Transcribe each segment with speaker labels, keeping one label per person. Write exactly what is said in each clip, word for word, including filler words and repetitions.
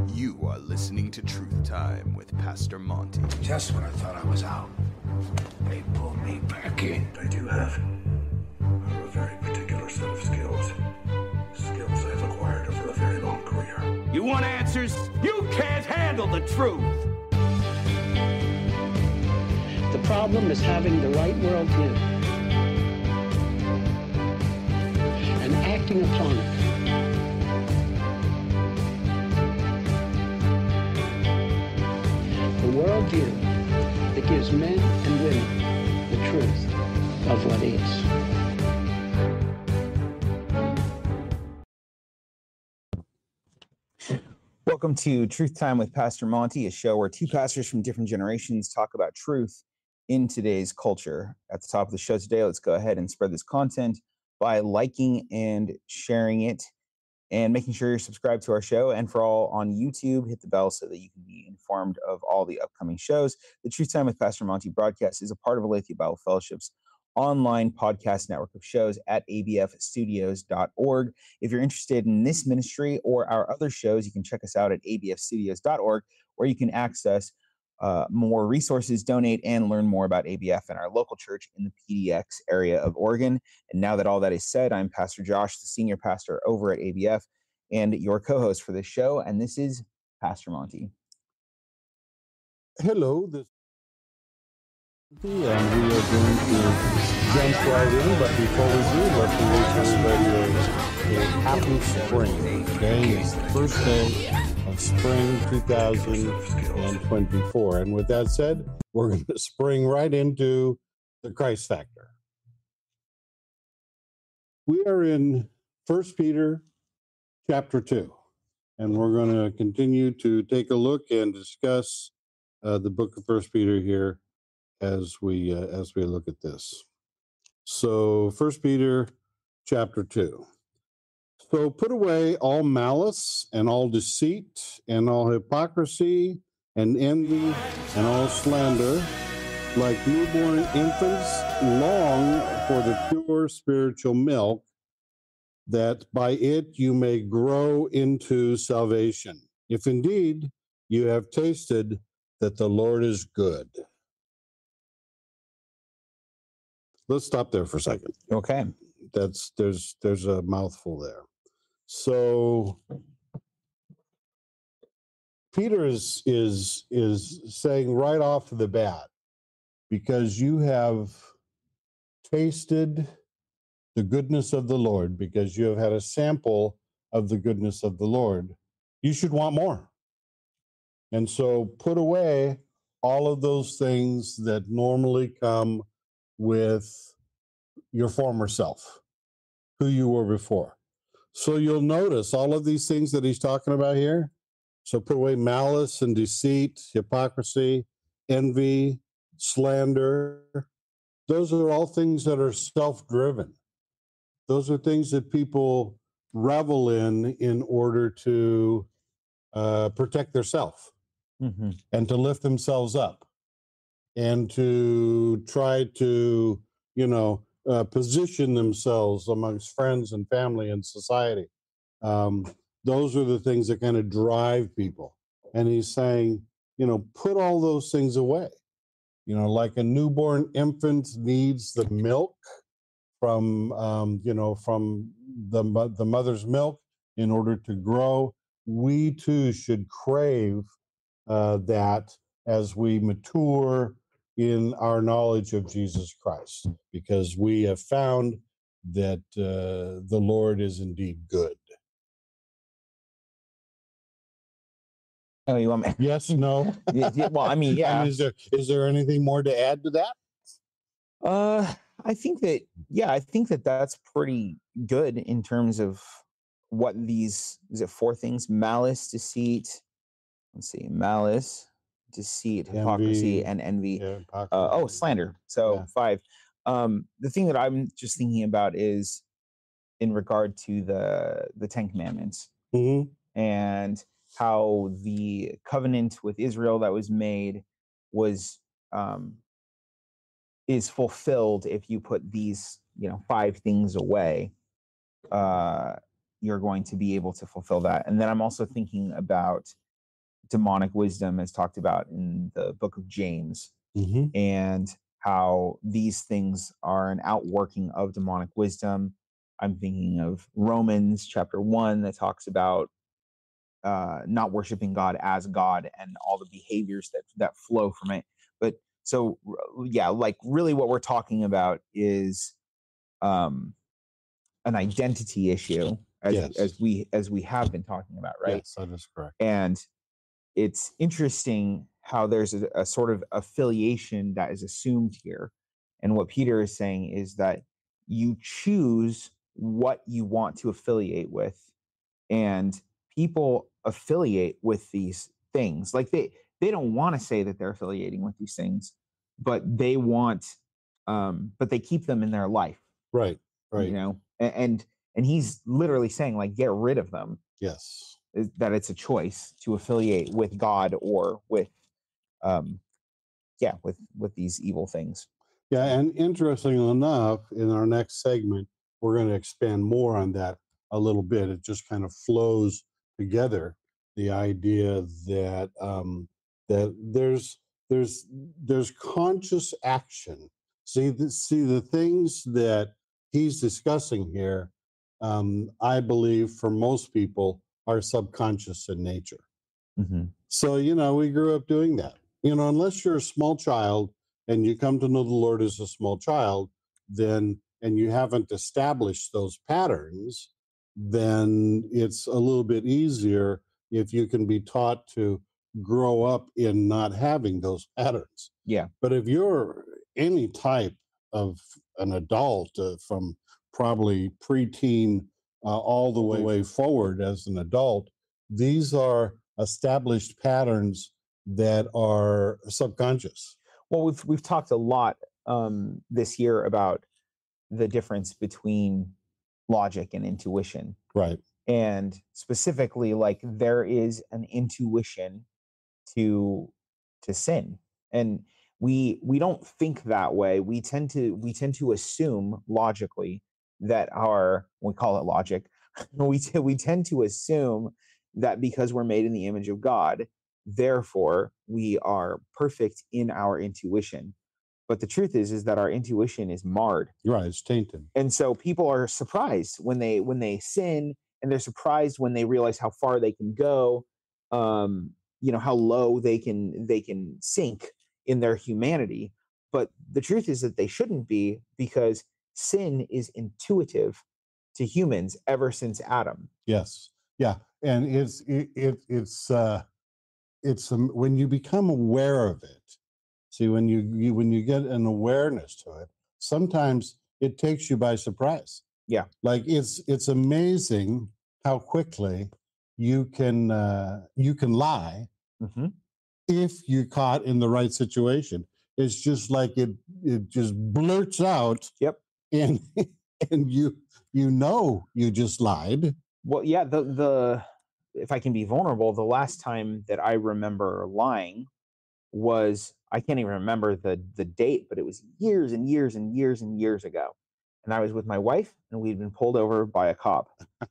Speaker 1: You are listening to Truth Time with Pastor Monty.
Speaker 2: Just when I thought I was out, they pulled me back in. I do have a very particular set of skills. Skills I've acquired over a very long career.
Speaker 3: You want answers? You can't handle the truth.
Speaker 4: The problem is having the right worldview and acting upon it. The worldview that gives men and women the truth of what is.
Speaker 5: Welcome to Truth Time with Pastor Monty, a show where two pastors from different generations talk about truth in today's culture. At the top of the show today, let's go ahead and spread this content by liking and sharing it and making sure you're subscribed to our show. And for all on YouTube, hit the bell so that you can be informed of all the upcoming shows. The Truth Time with Pastor Monty broadcast is a part of Aletheia Bible Fellowship's online podcast network of shows at a b f studios dot org. If you're interested in this ministry or our other shows, you can check us out at a b f studios dot org, where you can access uh, more resources, donate, and learn more about A B F and our local church in the P D X area of Oregon. And now that all that is said, I'm Pastor Josh, the senior pastor over at A B F, and your co-host for this show, and this is Pastor Monty.
Speaker 6: Hello, this and we are going to jump right in, but before we do, let's wish everybody a, a happy spring. Today is the first day of spring two thousand twenty-four. And with that said, we're going to spring right into the Christ Factor. We are in First Peter chapter two, and we're going to continue to take a look and discuss uh, the book of First Peter here as we uh, as we look at this. So First Peter chapter two. So put away all malice and all deceit and all hypocrisy and envy and all slander. Like newborn infants, long for the pure spiritual milk, that by it you may grow into salvation, if indeed you have tasted that the Lord is good. Let's stop there for a second.
Speaker 5: Okay.
Speaker 6: That's there's there's a mouthful there. So Peter is is is saying right off the bat, because you have tasted the goodness of the Lord, because you have had a sample of the goodness of the Lord, you should want more. And so put away all of those things that normally come with your former self, who you were before. So you'll notice all of these things that he's talking about here. So put away malice and deceit, hypocrisy, envy, slander. Those are all things that are self-driven. Those are things that people revel in in order to uh, protect their self mm-hmm. and to lift themselves up and to try to, you know, uh, position themselves amongst friends and family and society. Um, those are the things that kind of drive people. And he's saying, you know, put all those things away. You know, like a newborn infant needs the milk from, um, you know, from the, the mother's milk in order to grow. We too should crave uh, that as we mature in our knowledge of Jesus Christ, because we have found that uh, the Lord is indeed good.
Speaker 5: Oh, you want me?
Speaker 6: Yes, no.
Speaker 5: Yeah, well, I mean, yeah.
Speaker 6: And is there is there anything more to add to that?
Speaker 5: Uh, I think that, yeah, I think that that's pretty good in terms of what these, is it four things? Malice, deceit, let's see, malice, deceit, hypocrisy, envy, and envy. Yeah, uh, oh, slander. So yeah. five. Um, the thing that I'm just thinking about is in regard to the the Ten Commandments mm-hmm. and how the covenant with Israel that was made was um, is fulfilled if you put these, you know, five things away. Uh, you're going to be able to fulfill that. And then I'm also thinking about demonic wisdom as talked about in the book of James,
Speaker 6: Mm-hmm.
Speaker 5: and how these things are an outworking of demonic wisdom. I'm thinking of Romans chapter one that talks about uh, not worshiping God as God and all the behaviors that that flow from it. But so yeah, like really what we're talking about is um, an identity issue, as
Speaker 6: Yes.
Speaker 5: as we as we have been talking about, right?
Speaker 6: Yes, that is correct.
Speaker 5: And it's interesting how there's a, a sort of affiliation that is assumed here. And what Peter is saying is that you choose what you want to affiliate with, and people affiliate with these things. Like they they don't want to say that they're affiliating with these things, but they want um but they keep them in their life,
Speaker 6: Right. Right.
Speaker 5: you know. And and, and he's literally saying, like, get rid of them.
Speaker 6: Yes.
Speaker 5: Is that it's a choice to affiliate with God or with um yeah with with these evil things.
Speaker 6: Yeah, and interestingly enough, in our next segment, we're going to expand more on that a little bit. It just kind of flows together. The idea that um, that there's there's there's conscious action. See the see the things that he's discussing here. Um, I believe for most people are subconscious in nature.
Speaker 5: Mm-hmm.
Speaker 6: So you know, we grew up doing that. You know, unless you're a small child and you come to know the Lord as a small child, then and you haven't established those patterns, then it's a little bit easier if you can be taught to grow up in not having those patterns.
Speaker 5: Yeah.
Speaker 6: But if you're any type of an adult, uh, from probably preteen uh, all the way, way forward as an adult, these are established patterns that are subconscious.
Speaker 5: Well, we've we've talked a lot um, this year about the difference between logic and intuition,
Speaker 6: Right.
Speaker 5: and specifically, like, there is an intuition to to sin, and we we don't think that way. We tend to we tend to assume logically that our we call it logic. we t- we tend to assume that because we're made in the image of God, therefore we are perfect in our intuition. But the truth is is that our intuition is marred.
Speaker 6: Right, it's tainted.
Speaker 5: And so people are surprised when they when they sin, and they're surprised when they realize how far they can go, um you know, how low they can they can sink in their humanity. But the truth is that they shouldn't be, because sin is intuitive to humans ever since Adam.
Speaker 6: Yes. Yeah. And it's it, it it's uh it's um, when you become aware of it. See, when you, you when you get an awareness to it, sometimes it takes you by surprise.
Speaker 5: Yeah.
Speaker 6: Like it's it's amazing how quickly you can uh, you can lie
Speaker 5: Mm-hmm.
Speaker 6: if you're caught in the right situation. It's just like it it just blurts out.
Speaker 5: Yep.
Speaker 6: And and you you know you just lied.
Speaker 5: Well, yeah, the the if I can be vulnerable, the last time that I remember lying was, I can't even remember the the date, but it was years and years and years and years ago. And I was with my wife, and we'd been pulled over by a cop.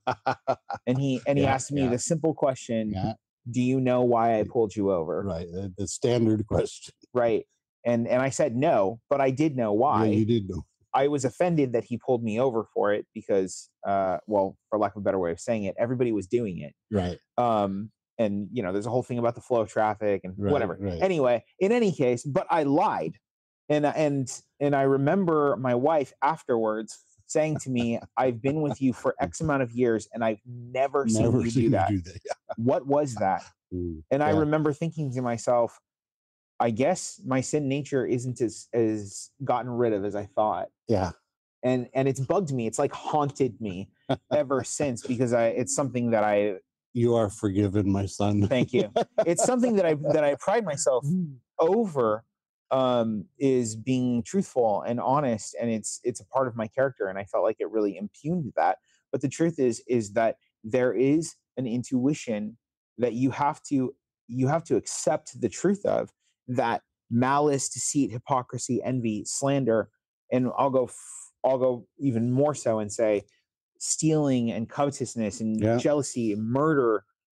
Speaker 5: And he and he
Speaker 6: Yeah,
Speaker 5: asked me
Speaker 6: yeah.
Speaker 5: the simple question,
Speaker 6: Yeah.
Speaker 5: "Do you know why I pulled you over?"
Speaker 6: Right. The, the standard question.
Speaker 5: Right. And and I said no, but I did know why.
Speaker 6: Yeah, you did know.
Speaker 5: I was offended that he pulled me over for it because, uh, well, for lack of a better way of saying it, everybody was doing it.
Speaker 6: Right.
Speaker 5: Um, and, you know, there's a whole thing about the flow of traffic and
Speaker 6: Right,
Speaker 5: whatever.
Speaker 6: right.
Speaker 5: Anyway, in any case, but I lied. And, and, and I remember my wife afterwards saying to me, "I've been with you for X amount of years, and I've never, seen
Speaker 6: Never
Speaker 5: you
Speaker 6: seen
Speaker 5: do that.
Speaker 6: you do that. Yeah.
Speaker 5: What was that?"
Speaker 6: Mm,
Speaker 5: And I
Speaker 6: yeah.
Speaker 5: remember thinking to myself, I guess my sin nature isn't as, as gotten rid of as I thought.
Speaker 6: Yeah.
Speaker 5: And and it's bugged me. It's like haunted me ever since, because I it's something that I
Speaker 6: You are forgiven, my son.
Speaker 5: thank you. It's something that I that I pride myself over, um, is being truthful and honest, and it's it's a part of my character, and I felt like it really impugned that. But the truth is is that there is an intuition that you have to you have to accept the truth of, that malice, deceit, hypocrisy, envy, slander, and I'll go f- I'll go even more so and say stealing and covetousness and
Speaker 6: Yeah.
Speaker 5: jealousy, murder,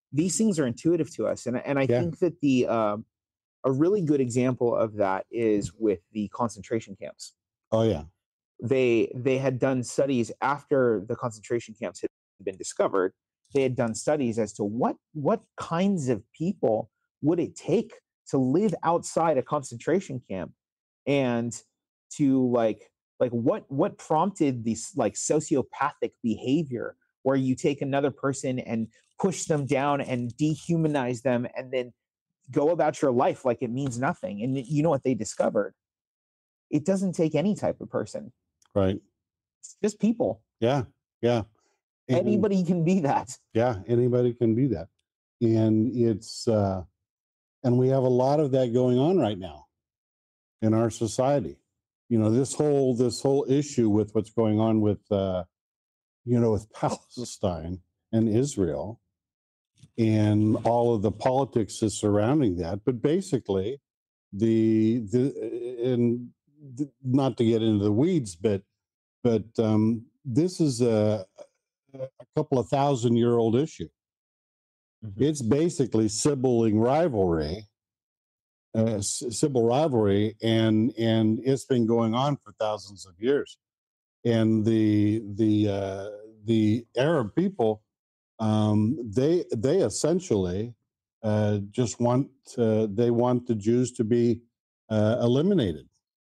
Speaker 5: these things are intuitive to us, and and I
Speaker 6: Yeah.
Speaker 5: think that the uh, a really good example of that is with the concentration camps.
Speaker 6: Oh yeah.
Speaker 5: They they had done studies after the concentration camps had been discovered. They had done studies as to what what kinds of people would it take to live outside a concentration camp, and to like like what what prompted this like sociopathic behavior where you take another person and push them down and dehumanize them and then go about your life like it means nothing. And you know what they discovered? It doesn't take any type of person.
Speaker 6: Right.
Speaker 5: It's just people.
Speaker 6: Yeah. Yeah. And-
Speaker 5: Anybody can be that.
Speaker 6: Yeah, anybody can be that. And it's uh and we have a lot of that going on right now in our society. You know, this whole this whole issue with what's going on with uh you know, with Palestine and Israel and all of the politics that's surrounding that, but basically the the and the, not to get into the weeds, but but um this is a a couple of thousand year old issue.
Speaker 5: Mhm.
Speaker 6: It's basically sibling rivalry, uh, s- sibling rivalry, and and it's been going on for thousands of years. And the the uh, the Arab people, um, they they essentially uh, just want uh, they want the Jews to be uh, eliminated,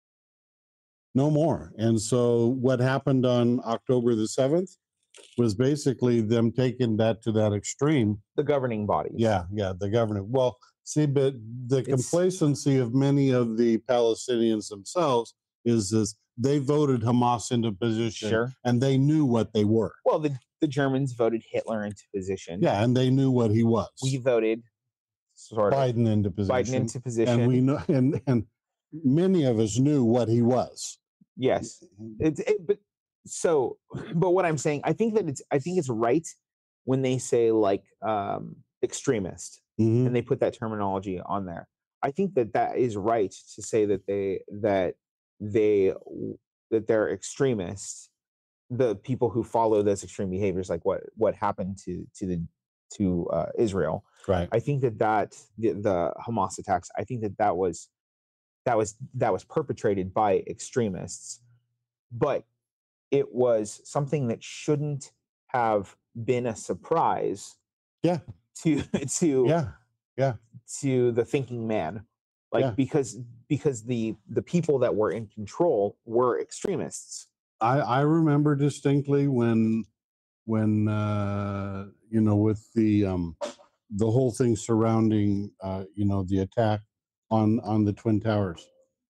Speaker 6: no more. And so what happened on October the seventh was basically them taking that to that extreme.
Speaker 5: The governing bodies.
Speaker 6: Yeah, yeah, the government. Well, see, but the
Speaker 5: It's-
Speaker 6: complacency of many of the Palestinians themselves is this: they voted Hamas into position,
Speaker 5: Sure.
Speaker 6: and they knew what they were.
Speaker 5: Well, the, the Germans voted Hitler into position.
Speaker 6: Yeah, and they knew what he was.
Speaker 5: We voted sort of
Speaker 6: Biden into position,
Speaker 5: Biden into position.
Speaker 6: and we know, and and many of us knew what he was.
Speaker 5: Yes. It's it, but so but what I'm saying, I think that it's I think it's right when they say like um extremist
Speaker 6: Mhm.
Speaker 5: and they put that terminology on there. I think that that is right to say that they that they that they're extremists, the people who follow those extreme behaviors, like what what happened to to the to uh, Israel.
Speaker 6: Right.
Speaker 5: I think that that the, the Hamas attacks, I think that that was that was that was perpetrated by extremists, but it was something that shouldn't have been a surprise.
Speaker 6: Yeah.
Speaker 5: To to
Speaker 6: Yeah.
Speaker 5: to the thinking man, like
Speaker 6: Yeah.
Speaker 5: because because the the people that were in control were extremists.
Speaker 6: I, I remember distinctly when when uh, you know, with the um, the whole thing surrounding uh, you know, the attack on on the Twin Towers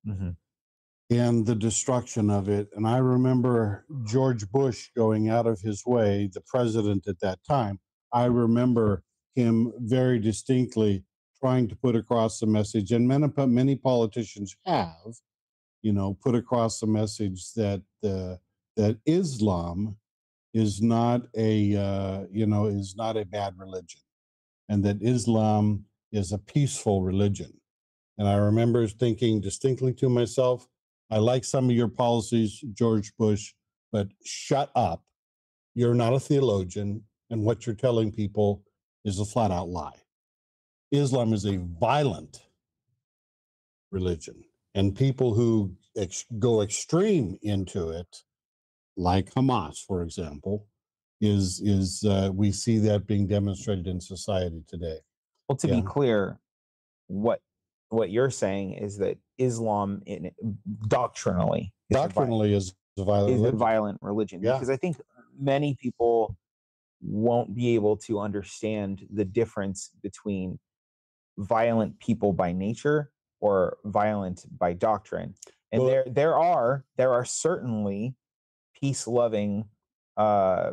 Speaker 6: and the destruction of it. And I remember George Bush going out of his way, the president at that time. I remember him very distinctly trying to put across the message, and many many politicians have, you know, put across the message that uh, that Islam is not a uh, you know is not a bad religion, and that Islam is a peaceful religion. And I remember thinking distinctly to myself, I like some of your policies, George Bush, but shut up. You're not a theologian, and what you're telling people is a flat out lie. Islam is a violent religion, and people who ex- go extreme into it, like Hamas, for example, is is uh, we see that being demonstrated in society today.
Speaker 5: Well, to
Speaker 6: Yeah.
Speaker 5: be clear, what what you're saying is that Islam, in doctrinally, is a vi-
Speaker 6: Doctrinally, is a violent
Speaker 5: is a
Speaker 6: religion.
Speaker 5: violent religion.
Speaker 6: Yeah.
Speaker 5: Because I think many people won't be able to understand the difference between violent people by nature or violent by doctrine. And
Speaker 6: Well-
Speaker 5: there there are there are certainly peace loving, uh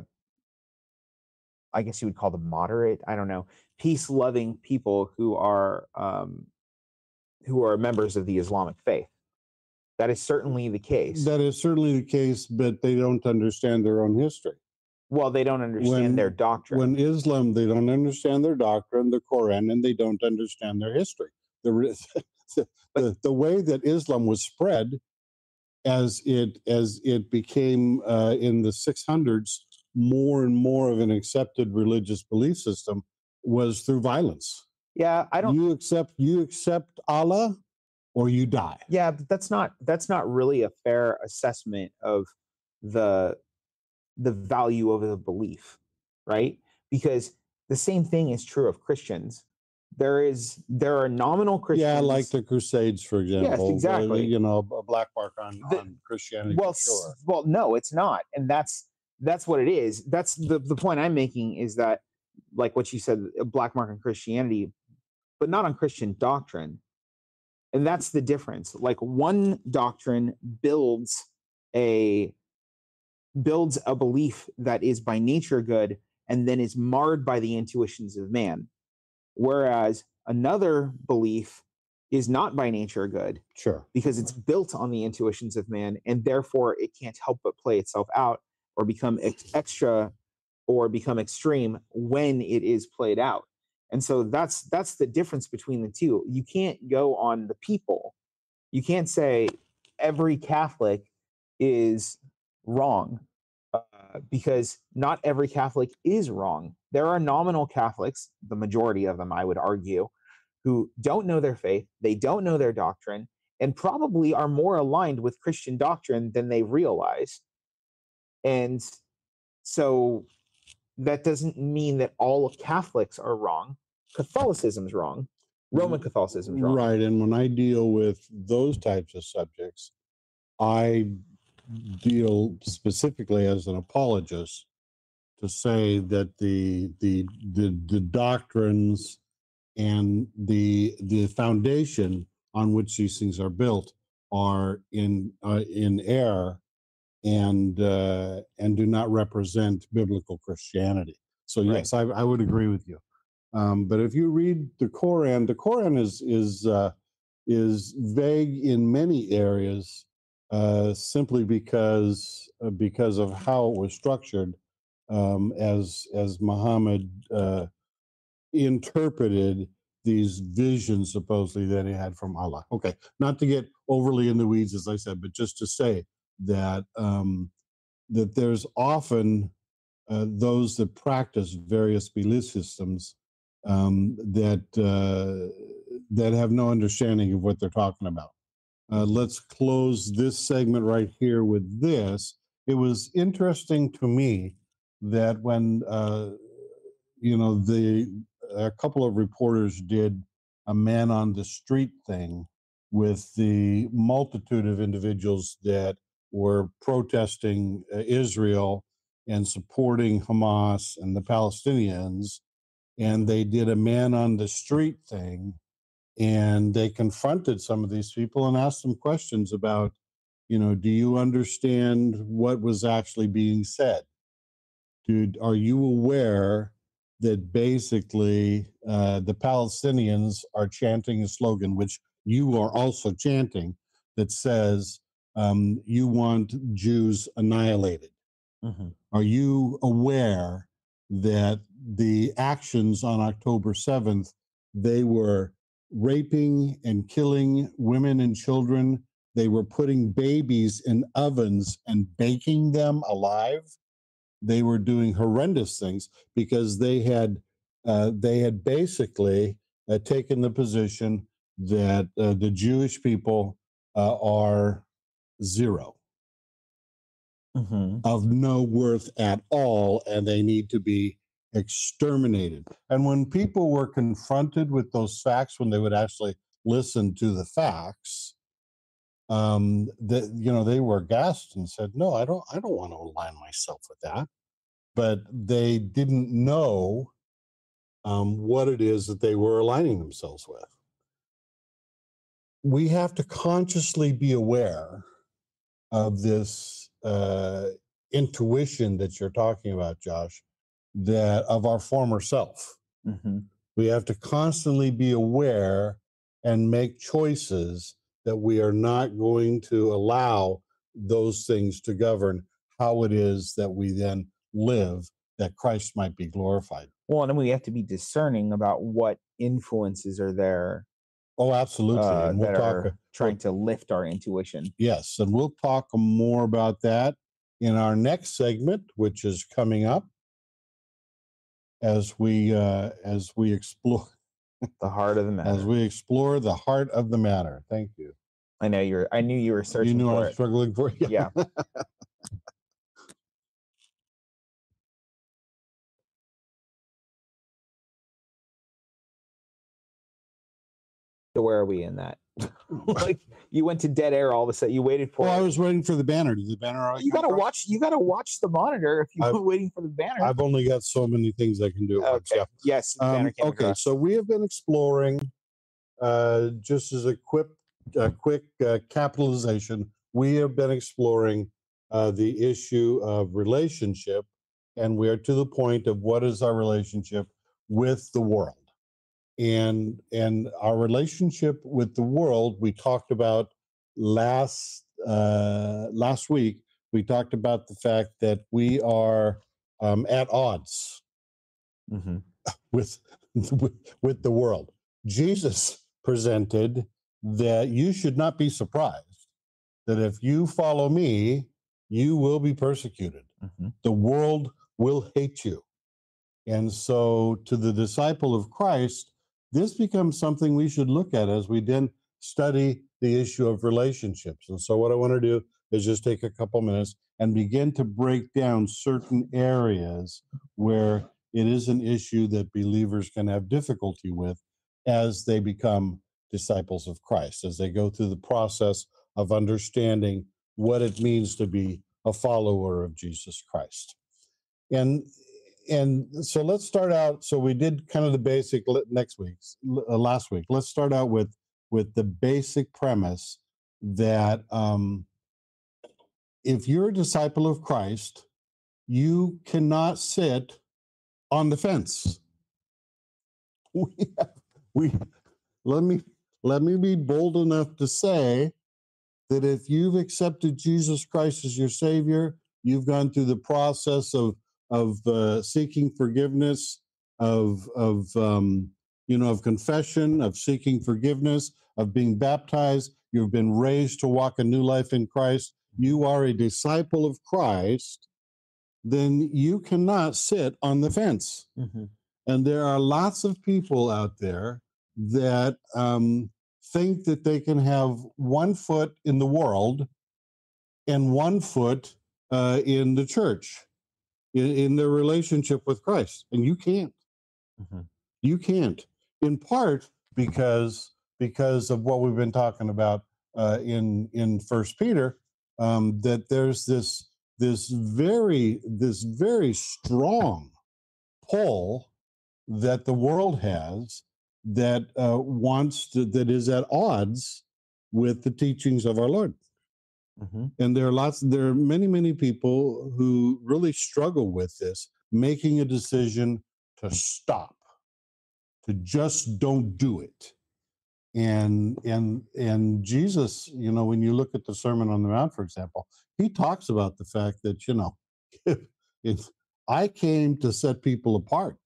Speaker 5: I guess you would call them moderate, I don't know, peace loving people who are um who are members of the Islamic faith. That is certainly the case.
Speaker 6: That is certainly the case, but they don't understand their own history.
Speaker 5: Well, they don't understand
Speaker 6: When-
Speaker 5: their doctrine.
Speaker 6: When Islam, they don't understand their doctrine, the Quran, and they don't understand their history. The re- the, the, the way that Islam was spread, as it as it became uh, in the six hundreds more and more of an accepted religious belief system, was through violence.
Speaker 5: Yeah, I don't.
Speaker 6: You accept you accept Allah, or you die.
Speaker 5: Yeah, but that's not that's not really a fair assessment of the the value of the belief, right? Because the same thing is true of Christians. There is there are nominal Christians.
Speaker 6: Yeah, like the Crusades, for example.
Speaker 5: exactly.
Speaker 6: Uh, you know, a black mark on,
Speaker 5: The-
Speaker 6: on Christianity.
Speaker 5: Well,
Speaker 6: for sure.
Speaker 5: s- well, no, it's not, and that's that's what it is. That's the the point I'm making is that, like what you said, a black mark on Christianity, but not on Christian doctrine, and that's the difference. Like one doctrine builds a builds a belief that is by nature good and then is marred by the intuitions of man, whereas another belief is not by nature good
Speaker 6: Sure.
Speaker 5: because it's built on the intuitions of man, and therefore it can't help but play itself out or become ex- extra or become extreme when it is played out. And so that's that's the difference between the two. You can't go on the people. You can't say every Catholic is wrong, uh, because not every Catholic is wrong. There are nominal Catholics, the majority of them, I would argue, who don't know their faith, they don't know their doctrine, and probably are more aligned with Christian doctrine than they realize. And so that doesn't mean that all Catholics are wrong. Catholicism's wrong. Roman Catholicism's wrong.
Speaker 6: Right. And when I deal with those types of subjects, I deal specifically as an apologist to say that the the the, the doctrines and the the foundation on which these things are built are in uh, in error and uh, and do not represent biblical Christianity. So yes, I, I would agree with you. Um, but if you read the Quran, the Quran is is uh, is vague in many areas, uh, simply because uh, because of how it was structured, um, as as Muhammad uh, interpreted these visions supposedly that he had from Allah. Okay, not to get overly in the weeds, as I said, but just to say that um, that there's often uh, those that practice various belief systems um, that uh, that have no understanding of what they're talking about. Uh, let's close this segment right here with this. It was interesting to me that when uh, you know the a couple of reporters did a man on the street thing with the multitude of individuals that were protesting uh, Israel and supporting Hamas and the Palestinians, and they did a man on the street thing, and they confronted some of these people and asked them questions about, you know, do you understand what was actually being said? Dude, are you aware that basically uh, the Palestinians are chanting a slogan, which you are also chanting, that says um, you want Jews annihilated?
Speaker 5: Mm-hmm.
Speaker 6: Are you aware that the actions on October seventh, they were raping and killing women and children? They were putting babies in ovens and baking them alive. They were doing horrendous things because they had uh, they had basically uh, taken the position that uh, the Jewish people uh, are zero,
Speaker 5: Mm-hmm.
Speaker 6: of no worth at all, and they need to be exterminated. And when people were confronted with those facts, when they would actually listen to the facts, um, that you know they were aghast and said, "No, I don't. I don't want to align myself with that." But they didn't know um, what it is that they were aligning themselves with. We have to consciously be aware of this uh, intuition that you're talking about, Josh, that of our former self.
Speaker 5: Mm-hmm.
Speaker 6: We have to constantly be aware and make choices that we are not going to allow those things to govern how it is that we then live, that Christ might be glorified.
Speaker 5: Well, and then we have to be discerning about what influences are there
Speaker 6: Oh, absolutely.
Speaker 5: uh,
Speaker 6: And we'll
Speaker 5: that
Speaker 6: talk.
Speaker 5: are trying to lift our intuition.
Speaker 6: Yes, and we'll talk more about that in our next segment, which is coming up. as we uh, as we explore
Speaker 5: The heart of the matter.
Speaker 6: as we explore the heart of the matter. Thank you.
Speaker 5: I know you're. I knew you were searching
Speaker 6: You knew
Speaker 5: for
Speaker 6: I was
Speaker 5: it.
Speaker 6: struggling for it.
Speaker 5: Yeah. So where are we in that? Like you went to dead air all of a sudden. You waited for.
Speaker 6: Well, I
Speaker 5: it.
Speaker 6: was waiting for the banner. Did the banner? already
Speaker 5: You
Speaker 6: come
Speaker 5: gotta
Speaker 6: across?
Speaker 5: watch. You gotta watch the monitor if you're
Speaker 6: I've-
Speaker 5: waiting for the banner.
Speaker 6: I've only got so many things I can do at once.
Speaker 5: okay.
Speaker 6: Yeah.
Speaker 5: Yes. the
Speaker 6: Um,
Speaker 5: banner came
Speaker 6: okay,
Speaker 5: across.
Speaker 6: so we have been exploring, uh, just as a quick, a quick uh, capitalization, we have been exploring uh, the issue of relationship, and we are to the point of what is our relationship with the world. And and our relationship with the world, we talked about last uh, last week. We talked about the fact that we are um, at odds
Speaker 5: Mhm.
Speaker 6: with, with with the world. Jesus presented that you should not be surprised that if you follow me, you will be persecuted.
Speaker 5: Mhm.
Speaker 6: The world will hate you. And so to the disciple of Christ, this becomes something we should look at as we then study the issue of relationships. And so what I want to do is just take a couple minutes and begin to break down certain areas where it is an issue that believers can have difficulty with as they become disciples of Christ, as they go through the process of understanding what it means to be a follower of Jesus Christ. And and so let's start out. So we did kind of the basic next week's uh, last week. Let's start out with with the basic premise that um, if you're a disciple of Christ, you cannot sit on the fence. We, have, we let me let me be bold enough to say that if you've accepted Jesus Christ as your Savior, you've gone through the process of of uh, seeking forgiveness, of of um, you know of confession, of seeking forgiveness, of being baptized. You've been raised to walk a new life in Christ. You are a disciple of Christ. Then you cannot sit on the fence.
Speaker 5: Mhm.
Speaker 6: And there are lots of people out there that um, think that they can have one foot in the world and one foot uh, in the church, in, in their relationship with Christ. And you can't.
Speaker 5: Mhm.
Speaker 6: You can't. In part because because of what we've been talking about uh, in in First Peter, um, that there's this this very this very strong pull that the world has that uh, wants to, that is at odds with the teachings of our Lord.
Speaker 5: Mhm.
Speaker 6: And there are lots, there are many, many people who really struggle with this, making a decision to stop, to just don't do it. And and and Jesus, you know, when you look at the Sermon on the Mount, for example, he talks about the fact that, you know, if, if I came to set people apart,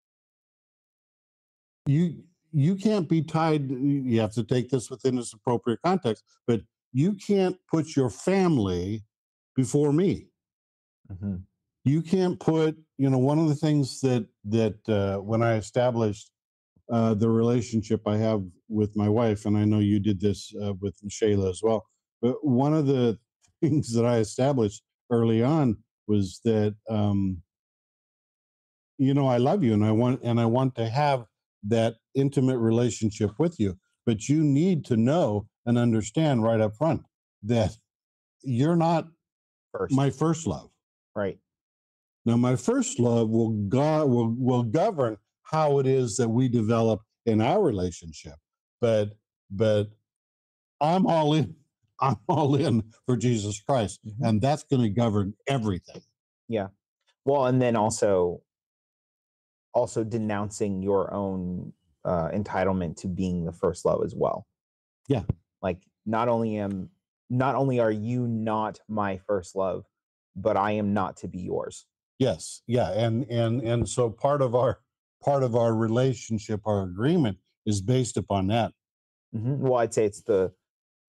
Speaker 6: you you can't be tied. You have to take this within its appropriate context, but you can't put your family before me.
Speaker 5: Mhm.
Speaker 6: You can't put, you know, one of the things that that uh, when I established uh, the relationship I have with my wife, and I know you did this uh, with Shayla as well, but one of the things that I established early on was that um, you know, I love you and I want and I want to have that intimate relationship with you, but you need to know and understand right up front that you're not
Speaker 5: First.
Speaker 6: my first love.
Speaker 5: Right.
Speaker 6: Now, my first love will go, will will govern how it is that we develop in our relationship. But but I'm all in. I'm all in for Jesus Christ,
Speaker 5: Mhm.
Speaker 6: and that's going to govern everything.
Speaker 5: Yeah. Well, and then also also denouncing your own uh, entitlement to being the first love as well.
Speaker 6: Yeah.
Speaker 5: Like not only am not only are you not my first love, but I am not to be yours.
Speaker 6: Yes, yeah, and and and so part of our part of our relationship, our agreement, is based upon that.
Speaker 5: Mhm. Well, I'd say it's the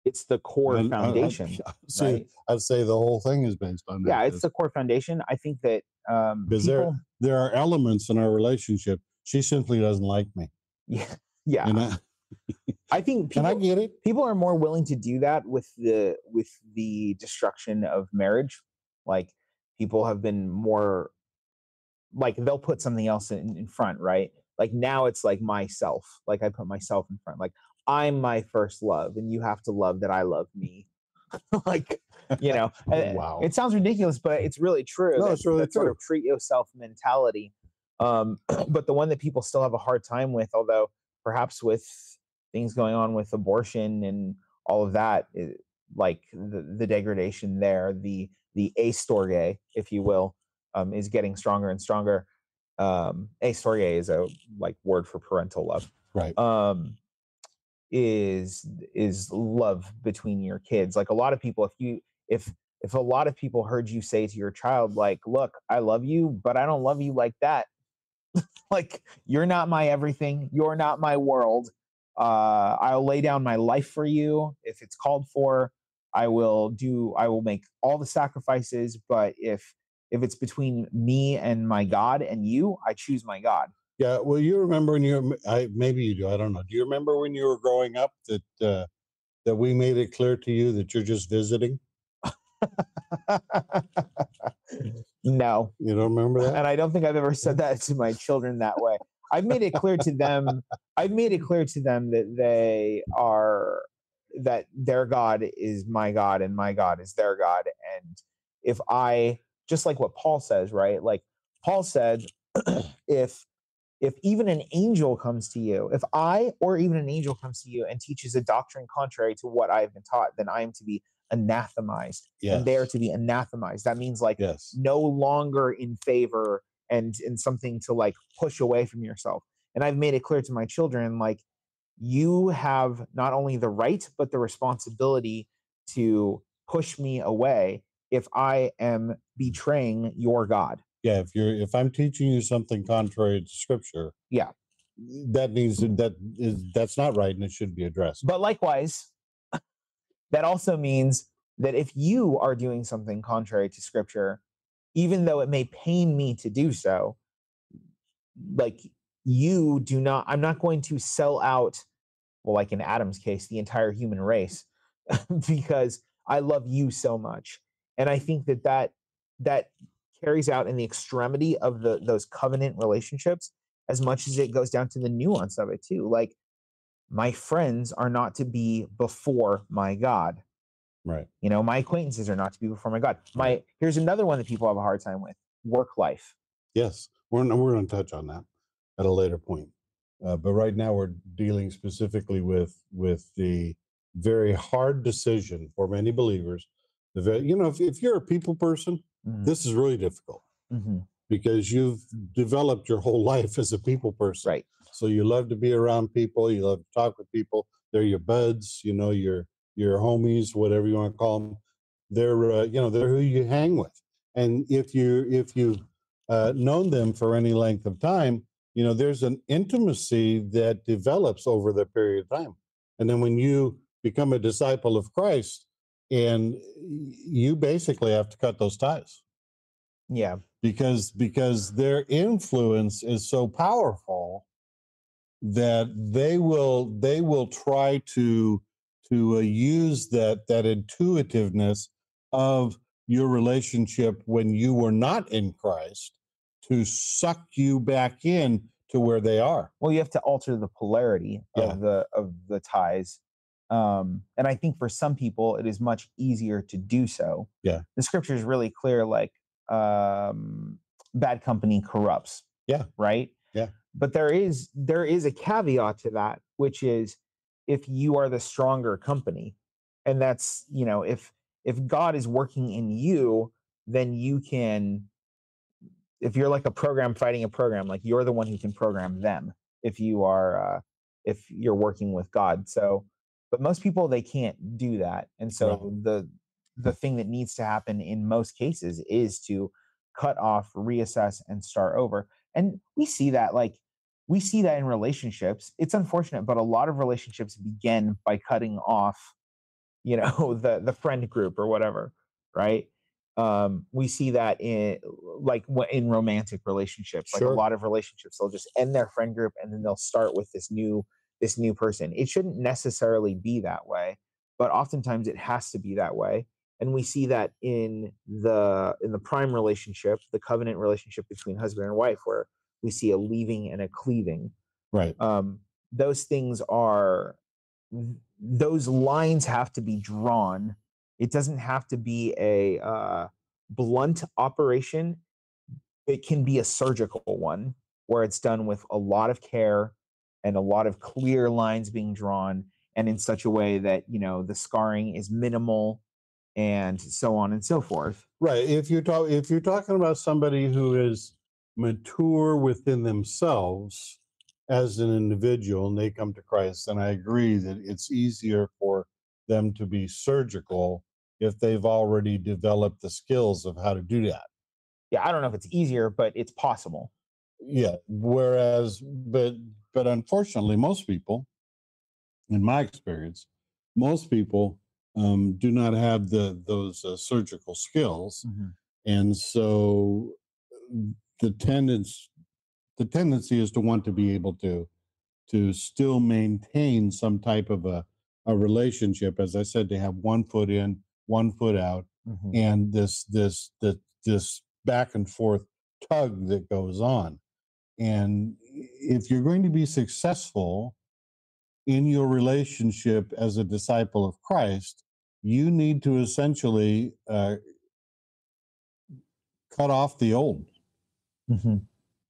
Speaker 5: it's the core
Speaker 6: And I- I-
Speaker 5: foundation.
Speaker 6: I'd say,
Speaker 5: right?
Speaker 6: I'd say the whole thing is based on that.
Speaker 5: Yeah, it's the core foundation. I think that um,
Speaker 6: Because there,
Speaker 5: people,
Speaker 6: there are elements in our relationship. She simply doesn't like me.
Speaker 5: yeah, yeah.
Speaker 6: And I,
Speaker 5: I think
Speaker 6: and I
Speaker 5: people,
Speaker 6: get it.
Speaker 5: people are more willing to do that with the with the destruction of marriage. Like people have been more like they'll put something else in, in front, right? Like now it's like myself. Like I put myself in front. Like I'm my first love, and you have to love that I love me. Like, you know, uh,
Speaker 6: Wow.
Speaker 5: it sounds ridiculous, but it's really true.
Speaker 6: No,
Speaker 5: That-
Speaker 6: it's really
Speaker 5: that sort
Speaker 6: true.
Speaker 5: of treat yourself mentality. Um, but the one that people still have a hard time with, although perhaps with things going on with abortion and all of that, i- like the, the degradation there, the the astorge, if you will, um, is getting stronger and stronger. Um, astorge is a like word for parental love.
Speaker 6: Right.
Speaker 5: Um, is is love between your kids. Like a lot of people, if you if if a lot of people heard you say to your child, like, look, I love you, but I don't love you like that. Like you're not my everything, you're not my world. uh I'll lay down my life for you if it's called for. I will do I will make all the sacrifices, but if if it's between me and my God and you, I choose my God.
Speaker 6: Yeah. Well, you remember when you, I maybe you do. I don't know. Do you remember when you were growing up that uh, that we made it clear to you that you're just visiting?
Speaker 5: No.
Speaker 6: You don't remember that?
Speaker 5: And I don't think I've ever said that to my children that way. I've made it clear to them. I've made it clear to them that they are that their God is my God and my God is their God. And if I, just like what Paul says, right? Like Paul said, if if even an angel comes to you, if I or even an angel comes to you and teaches a doctrine contrary to what I have been taught, then I am to be anathemized.
Speaker 6: Yes.
Speaker 5: And they are to be anathemized. That means like
Speaker 6: Yes.
Speaker 5: no longer in favor and and something to like push away from yourself. And I've made it clear to my children, like, you have not only the right but the responsibility to push me away if I am betraying your God.
Speaker 6: Yeah. If you're, if I'm teaching you something contrary to Scripture,
Speaker 5: Yeah.
Speaker 6: that means that that is that's not right, and it should be addressed.
Speaker 5: But likewise, that also means that if you are doing something contrary to Scripture, even though it may pain me to do so, like you do not, I'm not going to sell out, well, like in Adam's case, the entire human race, because I love you so much. And I think that that, that carries out in the extremity of the those covenant relationships as much as it goes down to the nuance of it too. Like, my friends are not to be before my God.
Speaker 6: Right.
Speaker 5: You know, my acquaintances are not to be before my God. My here's another one that people have a hard time with: work life.
Speaker 6: Yes. We're we're going to touch on that at a later point. Uh, but right now we're dealing specifically with with the very hard decision for many believers. The very, you know, if, if you're a people person,
Speaker 5: Mhm.
Speaker 6: this is really difficult
Speaker 5: Mhm.
Speaker 6: because you've developed your whole life as a people person.
Speaker 5: Right.
Speaker 6: So you love to be around people. You love to talk with people. They're your buds. You know, your your homies, whatever you want to call them. They're uh, you know they're who you hang with. And if you if you've uh, known them for any length of time, you know there's an intimacy that develops over the period of time. And then when you become a disciple of Christ, and you basically have to cut those ties.
Speaker 5: Yeah.
Speaker 6: because because their influence is so powerful that they will they will try to to uh, use that that intuitiveness of your relationship when you were not in Christ to suck you back in to where they are.
Speaker 5: Well, you have to alter the polarity
Speaker 6: Yeah.
Speaker 5: of the of the ties. Um, and I think for some people it is much easier to do so.
Speaker 6: Yeah.
Speaker 5: The scripture is really clear, like um, bad company corrupts.
Speaker 6: Yeah.
Speaker 5: Right.
Speaker 6: Yeah.
Speaker 5: But there is there is a caveat to that, which is if you are the stronger company, and that's, you know, if if God is working in you, then you can, if you're like a program fighting a program, like you're the one who can program them if you are uh, if you're working with God. So, but most people, they can't do that. And so
Speaker 6: Right.
Speaker 5: the the thing that needs to happen in most cases is to cut off, reassess, and start over. And we see that, like we see that in relationships. It's unfortunate, but a lot of relationships begin by cutting off you know, the the friend group or whatever, right? Um, we see that in like wh- in romantic relationships, like a
Speaker 6: Sure.
Speaker 5: lot of relationships, they'll just end their friend group and then they'll start with this new this new person. It shouldn't necessarily be that way, but oftentimes it has to be that way. And we see that in the in the prime relationship, the covenant relationship between husband and wife, where we see a leaving and a cleaving.
Speaker 6: Right.
Speaker 5: Um, those things are those lines have to be drawn. It doesn't have to be a uh, blunt operation. It can be a surgical one where it's done with a lot of care and a lot of clear lines being drawn, and in such a way that, you know, the scarring is minimal and so on and so forth.
Speaker 6: Right. If you're talk, if you're talking about somebody who is mature within themselves as an individual and they come to Christ, then I agree that it's easier for them to be surgical if they've already developed the skills of how to do that.
Speaker 5: Yeah, I don't know if it's easier, but it's possible.
Speaker 6: Yeah. Whereas, but but unfortunately, most people, in my experience, most people um, do not have the those uh, surgical skills, and so the tendency the tendency is to want to be able to to still maintain some type of a, a relationship, as I said, to have one foot in, one foot out,
Speaker 5: Mhm.
Speaker 6: and this this this this back and forth tug that goes on. And if you're going to be successful in your relationship as a disciple of Christ, you need to essentially uh, cut off the old
Speaker 5: Mhm.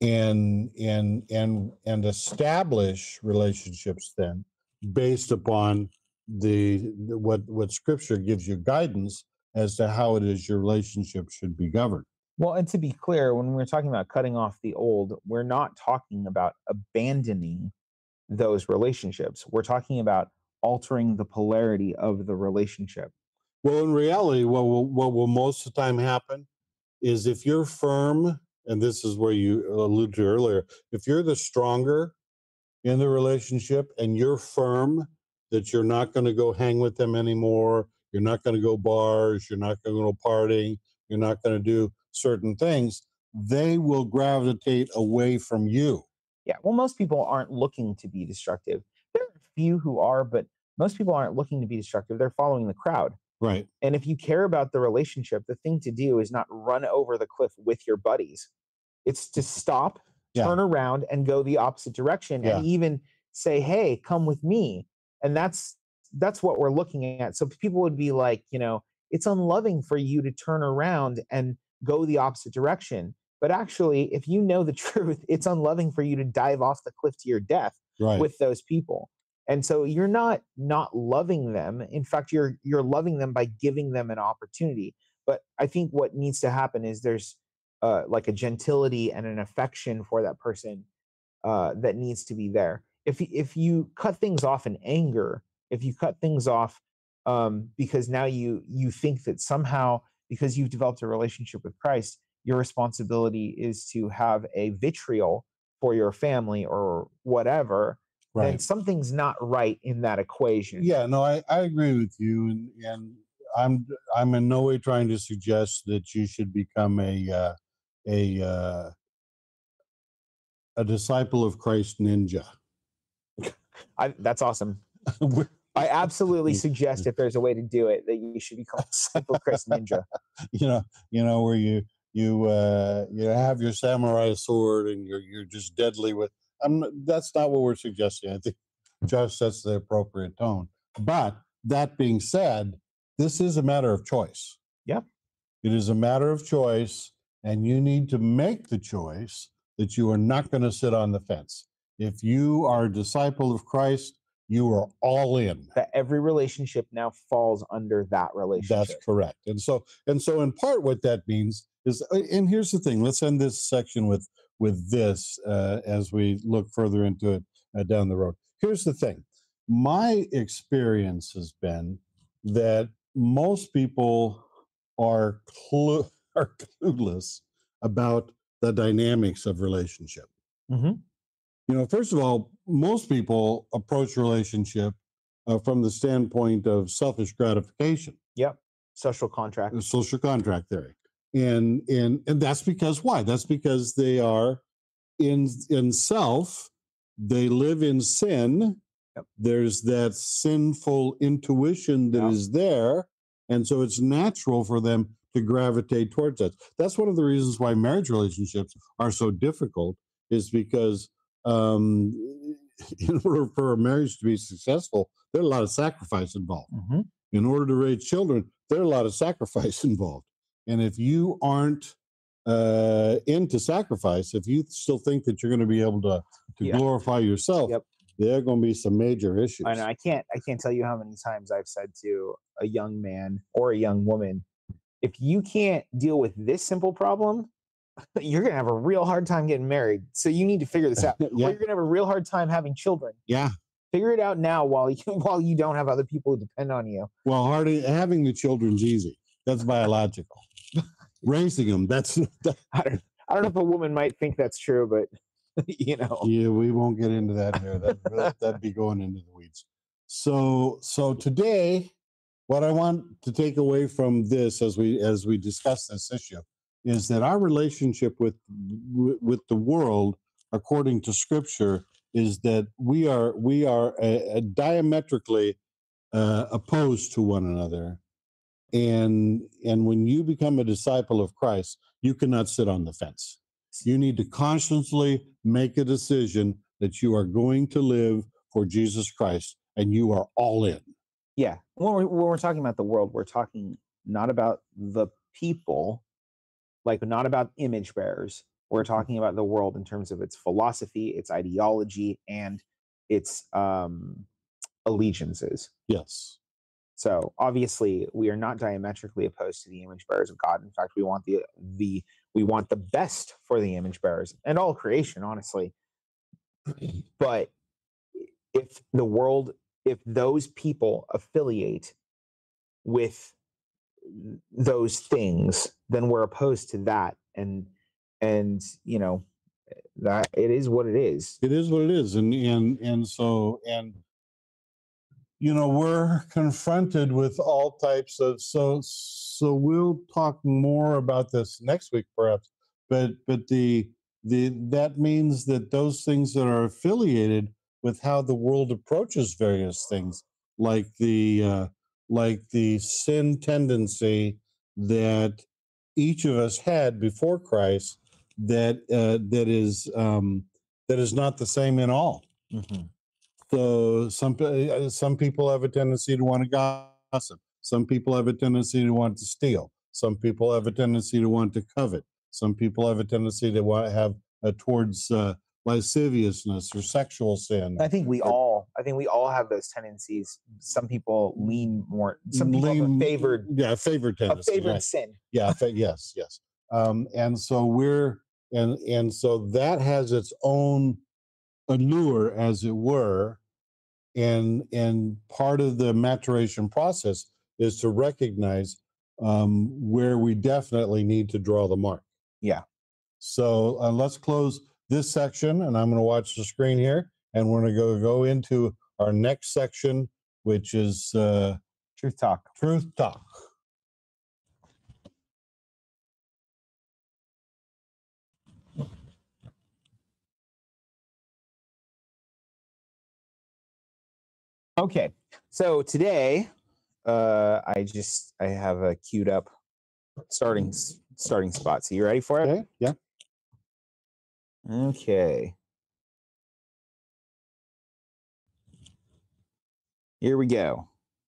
Speaker 6: and and and and establish relationships then based upon the, the what what Scripture gives you guidance as to how it is your relationship should be governed.
Speaker 5: Well, and to be clear, when we're talking about cutting off the old, we're not talking about abandoning those relationships. We're talking about altering the polarity of the relationship.
Speaker 6: Well, in reality, what will, what will most of the time happen is if you're firm, and this is where you alluded to earlier, if you're the stronger in the relationship and you're firm that you're not going to go hang with them anymore, you're not going to go bars, you're not going to go partying, you're not going to do certain things, they will gravitate away from you.
Speaker 5: Yeah, well, most people aren't looking to be destructive. There are a few who are, but most people aren't looking to be destructive. They're following the crowd.
Speaker 6: Right.
Speaker 5: And if you care about the relationship, the thing to do is not run over the cliff with your buddies. It's to stop,
Speaker 6: Yeah.
Speaker 5: turn around, and go the opposite direction,
Speaker 6: Yeah.
Speaker 5: and even say, "Hey, come with me." And that's that's what we're looking at. So people would be like, you know, it's unloving for you to turn around and go the opposite direction. But actually, if you know the truth, it's unloving for you to dive off the cliff to your death
Speaker 6: Right.
Speaker 5: with those people. And so you're not not loving them. In fact, you're you're loving them by giving them an opportunity. But I think what needs to happen is there's uh, like a gentility and an affection for that person uh, that needs to be there. If y- if you cut things off in anger, if you cut things off um, because now you you think that somehow because you've developed a relationship with Christ, your responsibility is to have a vitriol for your family or whatever, then
Speaker 6: Right.
Speaker 5: something's not right in that equation.
Speaker 6: Yeah, no, I, I agree with you, and and I'm I'm in no way trying to suggest that you should become a uh, a uh, a disciple of Christ ninja.
Speaker 5: I, that's awesome. I absolutely suggest if there's a way to do it that you should become a simple Chris Ninja.
Speaker 6: you know, you know where you you uh, you have your samurai sword and you're you're just deadly with. I'm not- that's not what we're suggesting. I think Josh sets the appropriate tone. But that being said, this is a matter of choice.
Speaker 5: Yep.
Speaker 6: It is a matter of choice, and you need to make the choice that you are not going to sit on the fence. If you are a disciple of Christ, you are all in.
Speaker 5: That every relationship now falls under that relationship.
Speaker 6: That's correct. And so, and so, in part, what that means is, uh, and here's the thing. Let's end this section with with this uh, as we look further into it uh, down the road. Here's the thing. My experience has been that most people are clu- are clueless about the dynamics of relationship.
Speaker 5: Mhm.
Speaker 6: You know, first of all, most people approach relationship uh, from the standpoint of selfish gratification,
Speaker 5: Yep. Social contract.
Speaker 6: uh, social contract theory. And, and, and that's because why? That's because they are in, in self, they live in sin.
Speaker 5: Yep.
Speaker 6: There's that sinful intuition that
Speaker 5: Yep.
Speaker 6: is there. And so it's natural for them to gravitate towards that. That's one of the reasons why marriage relationships are so difficult, is because um, in order for a marriage to be successful, there's a lot of sacrifice involved.
Speaker 5: Mm-hmm.
Speaker 6: In order to raise children, there's a lot of sacrifice involved. And if you aren't uh, into sacrifice, if you still think that you're going to be able to, to
Speaker 5: Yeah.
Speaker 6: glorify yourself,
Speaker 5: Yep.
Speaker 6: there are going to be some major issues.
Speaker 5: I know. I can't. I can't tell you how many times I've said to a young man or a young woman, if you can't deal with this simple problem, you're gonna have a real hard time getting married. So you need to figure this out.
Speaker 6: Yeah.
Speaker 5: Or you're gonna have a real hard time having children.
Speaker 6: Yeah.
Speaker 5: Figure it out now while you while you don't have other people who depend on you.
Speaker 6: Well, hardly, having the children's easy. That's biological. Raising them, that's that,
Speaker 5: I don't. I don't know if a woman might think that's true, but you know.
Speaker 6: yeah. We won't get into that here. That, that'd be going into the weeds. So, so today, what I want to take away from this, as we as we discuss this issue, is that our relationship with with the world, according to Scripture, is that we are we are a, a diametrically uh, opposed to one another. And and when you become a disciple of Christ, you cannot sit on the fence. You need to constantly make a decision that you are going to live for Jesus Christ, and you are all in.
Speaker 5: Yeah. When we're, when we're talking about the world, we're talking not about the people, like not about image bearers. We're talking about the world in terms of its philosophy, its ideology, and its um, allegiances.
Speaker 6: Yes.
Speaker 5: So obviously, we are not diametrically opposed to the image bearers of God. In fact, we want the the we want the best for the image bearers and all creation, honestly. But if the world, if those people affiliate with those things, then we're opposed to that. And and you know that it is what it is.
Speaker 6: It is what it is. And and and so and you know, we're confronted with all types of so so we'll talk more about this next week perhaps, but but the the that means that those things that are affiliated with how the world approaches various things, like the uh, like the sin tendency that each of us had before Christ, that uh, that is um, that is not the same in all.
Speaker 5: Mm-hmm.
Speaker 6: So some uh, some people have a tendency to want to gossip. Some people have a tendency to want to steal. Some people have a tendency to want to covet. Some people have a tendency to want to have uh, towards uh, lasciviousness or sexual sin.
Speaker 5: I think we all, I think we all have those tendencies. Some people lean more. Some people have a favored,
Speaker 6: yeah, favored
Speaker 5: a
Speaker 6: tendency.
Speaker 5: favored
Speaker 6: Right.
Speaker 5: sin.
Speaker 6: Yeah, fa- yes, yes. Um, and so we're and and so that has its own allure, as it were, and and part of the maturation process is to recognize um, where we definitely need to draw the mark.
Speaker 5: Yeah.
Speaker 6: So uh, let's close this section, and I'm going to watch the screen here, and we're going to go go into our next section, which is uh,
Speaker 5: Truth talk.
Speaker 6: Truth Talk.
Speaker 5: Okay, so today, uh, I just I have a queued up starting s- starting spot. So you ready for it?
Speaker 6: Okay. Yeah.
Speaker 5: Okay. Here we go.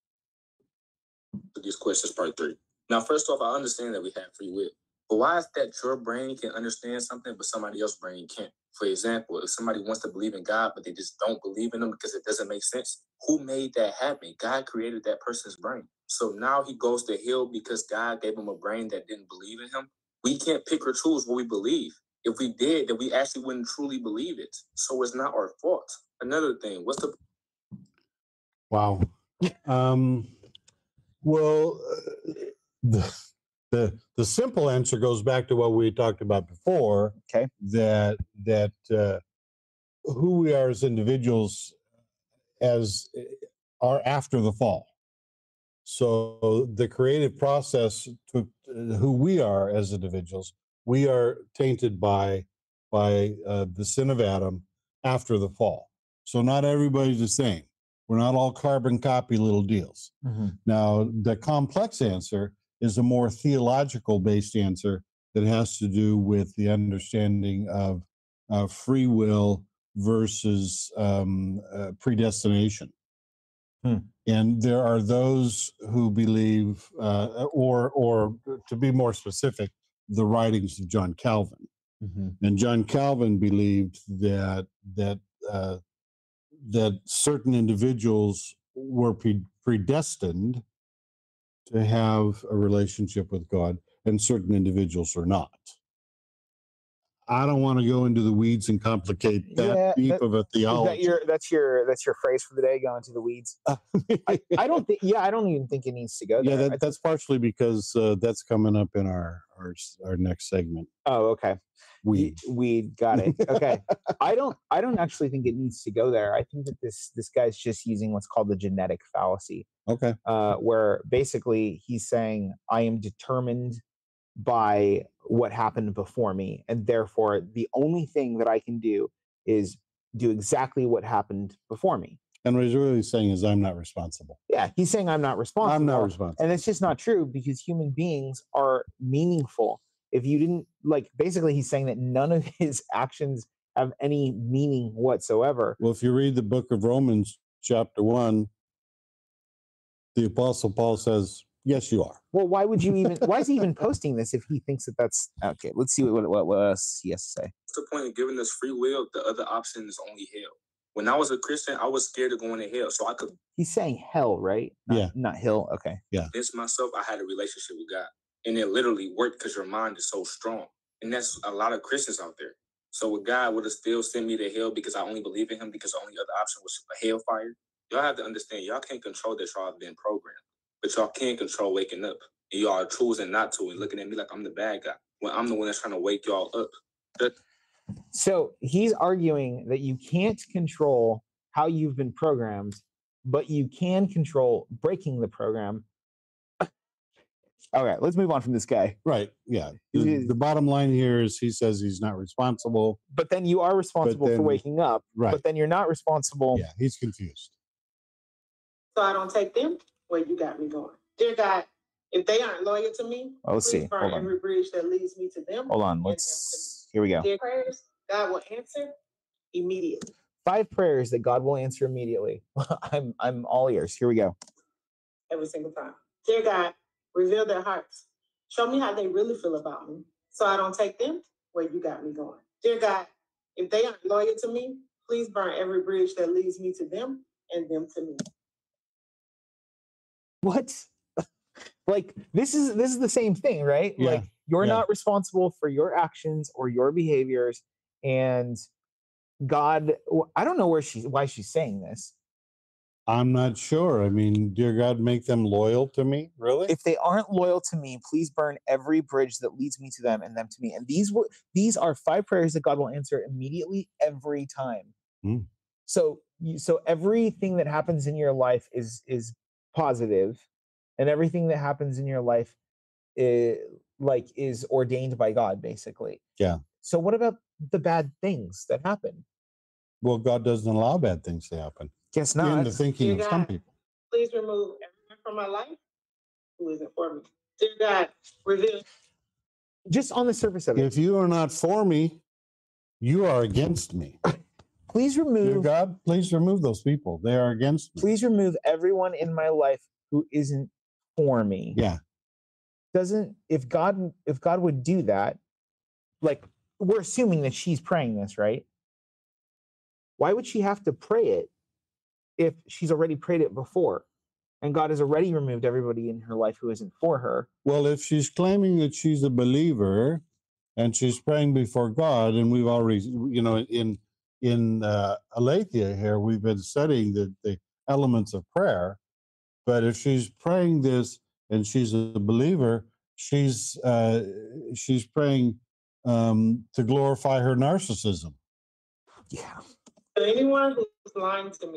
Speaker 7: These questions, part three. Now, first off, I understand that we have free will, but why is that your brain can understand something, but somebody else's brain can't? For example, if somebody wants to believe in God, but they just don't believe in him because it doesn't make sense, who made that happen? God created that person's brain. So now he goes to hell because God gave him a brain that didn't believe in him. We can't pick or choose what we believe. If we did, then we actually wouldn't truly believe it. So it's not our fault. Another thing, what's the
Speaker 6: Wow. Um, well, uh, the, the the simple answer goes back to what we talked about before.
Speaker 5: Okay.
Speaker 6: That that uh, who we are as individuals, as are after the fall. So the creative process to uh, who we are as individuals, we are tainted by by uh, the sin of Adam after the fall. So not everybody's the same. We're not all carbon copy little deals.
Speaker 5: Mm-hmm.
Speaker 6: Now, the complex answer is a more theological based answer that has to do with the understanding of uh, free will versus um, uh, predestination.
Speaker 5: Hmm.
Speaker 6: And there are those who believe, uh, or, or to be more specific, the writings of John Calvin.
Speaker 5: Mm-hmm.
Speaker 6: And John Calvin believed that that uh, that certain individuals were pre- predestined to have a relationship with God, and certain individuals are not. I don't want to go into the weeds and complicate that
Speaker 5: Yeah,
Speaker 6: deep
Speaker 5: that-
Speaker 6: of a
Speaker 5: Is
Speaker 6: theology.
Speaker 5: that your that's your that's your phrase for the day? Going to the weeds. I, I don't think. Yeah, I don't even think it needs to go
Speaker 6: yeah,
Speaker 5: there. I
Speaker 6: that, that's partially because uh, that's coming up in our our our next segment.
Speaker 5: Oh, okay.
Speaker 6: Weed.
Speaker 5: Y- Weed. Got it. Okay. I don't. I don't actually think it needs to go there. I think that this this guy's just using what's called the genetic fallacy,
Speaker 6: Okay.
Speaker 5: uh, where basically he's saying I am determined by what happened before me, and therefore the only thing that I can do is do exactly what happened before me.
Speaker 6: And what he's really saying is, I'm not responsible.
Speaker 5: Yeah, he's saying I'm not responsible.
Speaker 6: I'm not responsible.
Speaker 5: And it's just not true, because human beings are meaningful. If you didn't, like, basically he's saying that none of his actions have any meaning whatsoever.
Speaker 6: Well, if you read the book of Romans, chapter one, the Apostle Paul says, yes, you are.
Speaker 5: Well, why would you even, why is he even posting this if he thinks that that's, okay, let's see what, what, what else he has to say.
Speaker 7: What's the point of giving us free will? The other option is only hell. When I was a Christian, I was scared of going to hell, so I could
Speaker 5: He's saying hell, right? Not,
Speaker 6: Yeah.
Speaker 5: Not hill. Okay.
Speaker 7: convince myself I had a relationship with God. And it literally worked because your mind is so strong. And that's a lot of Christians out there. So would God would have still sent me to hell because I only believe in him, because the only other option was a hellfire? Y'all have to understand, y'all can't control that y'all have been programmed. But y'all can control waking up. And y'all are choosing not to and looking at me like I'm the bad guy, when I'm the one that's trying to wake y'all up. That,
Speaker 5: So he's arguing that you can't control how you've been programmed, but you can control breaking the program. All right, let's move on from this guy.
Speaker 6: Right. Yeah.
Speaker 5: It
Speaker 6: The,
Speaker 5: is-
Speaker 6: the bottom line here is he says he's not responsible.
Speaker 5: But then you are responsible for
Speaker 6: then-
Speaker 5: waking up,
Speaker 6: Right.
Speaker 5: but then you're not responsible.
Speaker 6: Yeah. He's confused.
Speaker 8: So I don't take them where you got me going. Dear God, if they aren't loyal to me,
Speaker 5: Oh, let's
Speaker 8: please
Speaker 5: see.
Speaker 8: burn
Speaker 5: Hold on.
Speaker 8: every bridge that leads me to them.
Speaker 5: Hold on.
Speaker 8: and
Speaker 5: Let's, here we go.
Speaker 8: Their prayers, God will answer immediately.
Speaker 5: Five prayers that God will answer immediately. I'm, I'm all ears. Here we go.
Speaker 8: Every single time. Dear God, reveal their hearts. Show me how they really feel about me, so I don't take them where you got me going. Dear God, if they aren't loyal to me, please burn every bridge that leads me to them and them to me.
Speaker 5: What? Like, this is, this is the same thing, right?
Speaker 6: Yeah.
Speaker 5: Like, you're
Speaker 6: Yeah.
Speaker 5: not responsible for your actions or your behaviors, and God, I don't know where she, why she's saying this.
Speaker 6: I'm not sure. I mean, dear God, make them loyal to me. Really?
Speaker 5: If they aren't loyal to me, please burn every bridge that leads me to them and them to me. And these were, these are five prayers that God will answer immediately every time.
Speaker 6: Hmm.
Speaker 5: So, you, so everything that happens in your life is is positive, and everything that happens in your life is like is ordained by God, basically.
Speaker 6: Yeah.
Speaker 5: So what about the bad things that happen?
Speaker 6: Well, God doesn't allow bad things to happen.
Speaker 5: Guess
Speaker 6: In
Speaker 5: not.
Speaker 6: the thinking
Speaker 8: Dear
Speaker 6: of some
Speaker 8: God,
Speaker 6: people.
Speaker 8: please remove everyone from my life who isn't for me. Dear God, reveal
Speaker 5: Just on the surface of it,
Speaker 6: If you are not for me, you are against me.
Speaker 5: please
Speaker 6: Dear
Speaker 5: remove.
Speaker 6: God, please remove those people. They are against me.
Speaker 5: Please remove everyone in my life who isn't for me.
Speaker 6: Yeah.
Speaker 5: Doesn't if God if God would do that, like, we're assuming that she's praying this, right? Why would she have to pray it if she's already prayed it before, and God has already removed everybody in her life who isn't for her?
Speaker 6: Well, if she's claiming that she's a believer and she's praying before God, and we've already, you know, in in uh, Aletheia here, we've been studying the, the elements of prayer. But if she's praying this and she's a believer, she's uh, she's praying um, to glorify her narcissism.
Speaker 5: Yeah.
Speaker 8: anyone who's lying to me.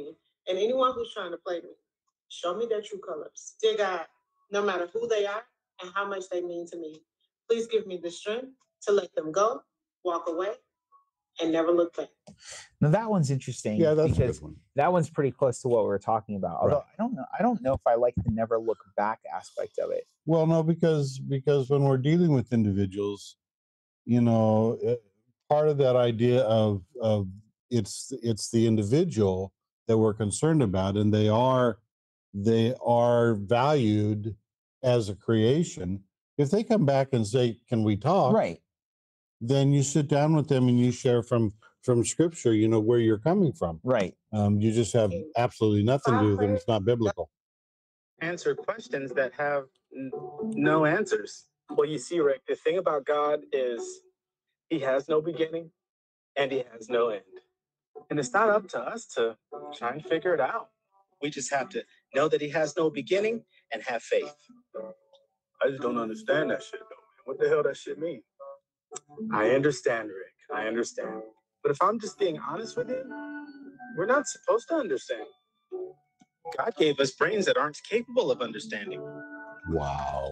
Speaker 8: And anyone who's trying to play me, show me their true colors. Dear God, no matter who they are and how much they mean to me, please give me the strength to let them go, walk away, and never look back.
Speaker 5: Now that one's interesting.
Speaker 6: Yeah, that's a
Speaker 5: because
Speaker 6: good one.
Speaker 5: that one's pretty close to what we were talking about. Although
Speaker 6: Right.
Speaker 5: I don't know, I don't know if I like the never look back aspect of it.
Speaker 6: Well, no, because because when we're dealing with individuals, you know, eh, part of that idea of of it's it's the individual that we're concerned about, and they are they are valued as a creation. If they come back and say, "Can we talk?"
Speaker 5: Right.
Speaker 6: Then you sit down with them and you share from from Scripture. You know where you're coming from.
Speaker 5: Right.
Speaker 6: Um, you just have absolutely nothing to do with them. It's not biblical.
Speaker 9: Answer questions that have n- no answers. Well, you see, Rick, the thing about God is he has no beginning and he has no end. And it's not up to us to try and figure it out. We just have to know that he has no beginning and have faith.
Speaker 7: I just don't understand that shit, though, man. What the hell that shit mean?
Speaker 9: I understand, Rick. I understand. But if I'm just being honest with you, we're not supposed to understand. God gave us brains that aren't capable of understanding.
Speaker 6: Wow.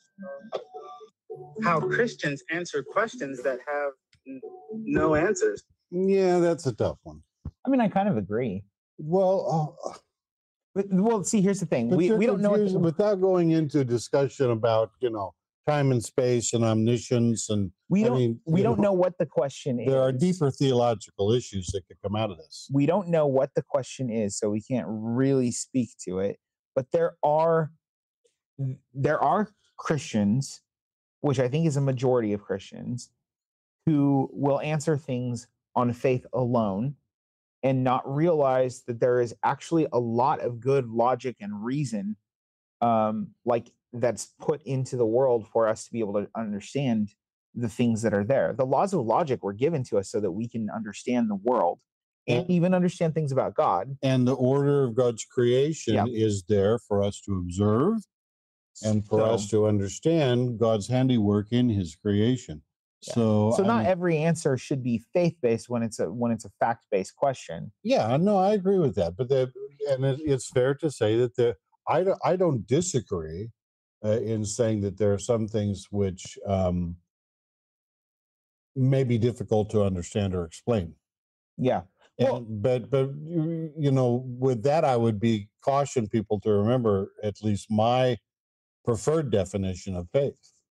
Speaker 9: How Christians answer questions that have n- no answers.
Speaker 6: Yeah, that's a tough one.
Speaker 5: I mean, I kind of agree.
Speaker 6: Well, uh,
Speaker 5: But, well, see, here's the thing.
Speaker 6: but
Speaker 5: We
Speaker 6: you're
Speaker 5: we don't know what
Speaker 6: confused
Speaker 5: the,
Speaker 6: without going into a discussion about, you know, time and space and omniscience, and
Speaker 5: we
Speaker 6: I
Speaker 5: don't
Speaker 6: mean,
Speaker 5: we
Speaker 6: you
Speaker 5: don't know what the question is.
Speaker 6: there are deeper theological issues that could come out of this.
Speaker 5: We don't know what the question is, so we can't really speak to it. But there are there are Christians, which I think is a majority of Christians, who will answer things on faith alone and not realize that there is actually a lot of good logic and reason, um, like that's put into the world for us to be able to understand the things that are there. The laws of logic were given to us so that we can understand the world and even understand things about God.
Speaker 6: And the order of God's creation
Speaker 5: Yeah.
Speaker 6: is there for us to observe and for
Speaker 5: So-
Speaker 6: us to understand God's handiwork in his creation.
Speaker 5: Yeah.
Speaker 6: So,
Speaker 5: So
Speaker 6: I
Speaker 5: not
Speaker 6: mean,
Speaker 5: every answer should be faith-based when it's a when it's a fact-based question.
Speaker 6: yeah, no, I agree with that. But the, and it, it's fair to say that the I don't, I don't disagree uh, in saying that there are some things which um, may be difficult to understand or explain.
Speaker 5: Yeah.
Speaker 6: And,
Speaker 5: Well-
Speaker 6: but but you, you know, with that, I would be caution people to remember at least my preferred definition of faith.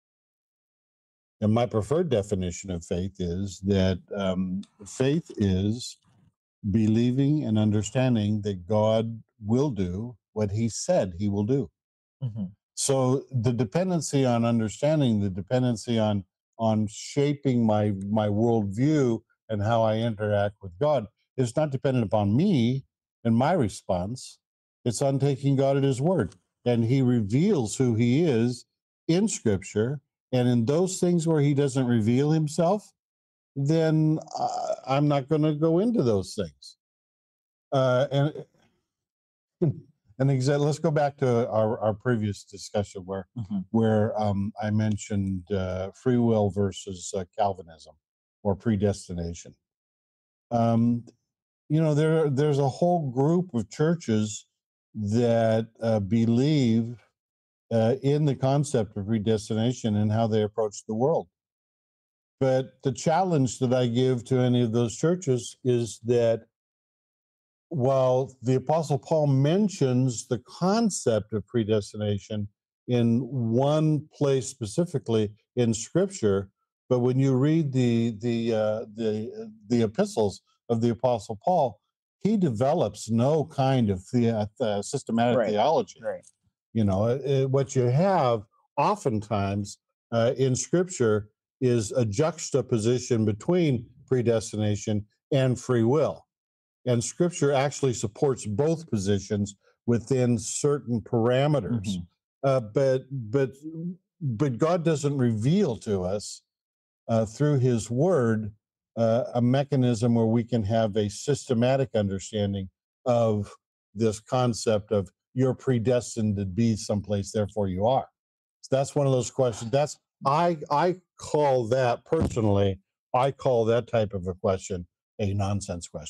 Speaker 6: And my preferred definition of faith is that um, faith is believing and understanding that God will do what he said he will do.
Speaker 5: Mhm.
Speaker 6: So the dependency on understanding, the dependency on on shaping my my worldview and how I interact with God is not dependent upon me and my response. It's on taking God at his word. And he reveals who he is in Scripture. And in those things where he doesn't reveal himself, then uh, I'm not going to go into those things. Uh, and and exa- let's go back to our, our previous discussion where
Speaker 5: Mhm.
Speaker 6: where um, I mentioned uh, free will versus uh, Calvinism or predestination. Um, you know, there there's a whole group of churches that uh, believe uh, in the concept of predestination and how they approach the world. But the challenge that I give to any of those churches is that while the Apostle Paul mentions the concept of predestination in one place specifically in Scripture, but when you read the the uh, the the epistles of the Apostle Paul, he develops no kind of the, uh, systematic
Speaker 5: Right.
Speaker 6: theology.
Speaker 5: Right.
Speaker 6: You know, uh, what you have oftentimes uh, in Scripture is a juxtaposition between predestination and free will. And Scripture actually supports both positions within certain parameters.
Speaker 5: Mhm.
Speaker 6: Uh, but but but God doesn't reveal to us uh, through His Word uh, a mechanism where we can have a systematic understanding of this concept of you're predestined to be someplace, therefore you are. So that's one of those questions. That's I I call that personally. I call that type of a question a nonsense question.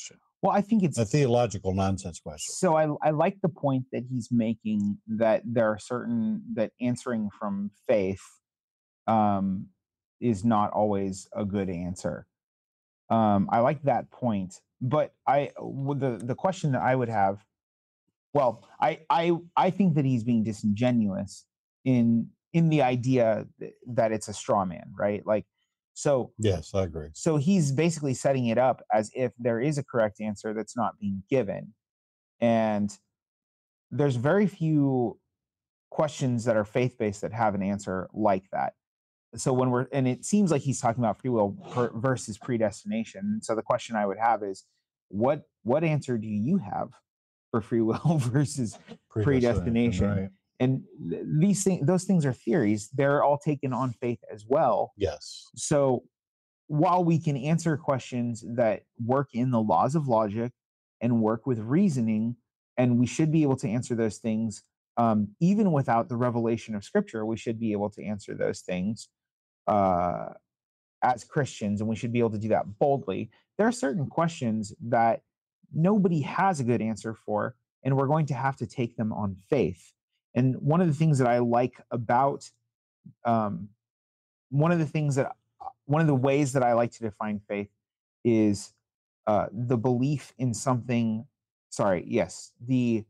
Speaker 5: Well, I think it's
Speaker 6: a theological nonsense question.
Speaker 5: So I, I like the point that he's making that there are certain, that answering from faith um, is not always a good answer. Um, I like that point, but I the the question that I would have, well, I I I think that he's being disingenuous in in the idea that it's a straw man, right? Like, so
Speaker 6: yes, I agree.
Speaker 5: So he's basically setting it up as if there is a correct answer that's not being given, and there's very few questions that are faith-based that have an answer like that. So when we're, and it seems like he's talking about free will per, versus predestination. So the question I would have is, what what answer do you have for free will versus predestination? Right. And th- these things, those things are theories. They're all taken on faith as well.
Speaker 6: Yes.
Speaker 5: So while we can answer questions that work in the laws of logic and work with reasoning, and we should be able to answer those things, um, even without the revelation of Scripture, we should be able to answer those things uh, as Christians, and we should be able to do that boldly. There are certain questions that nobody has a good answer for, and we're going to have to take them on faith. And one of the things that I like about, um, one of the things that, one of the ways that I like to define faith is uh, the belief in something, sorry, yes, the,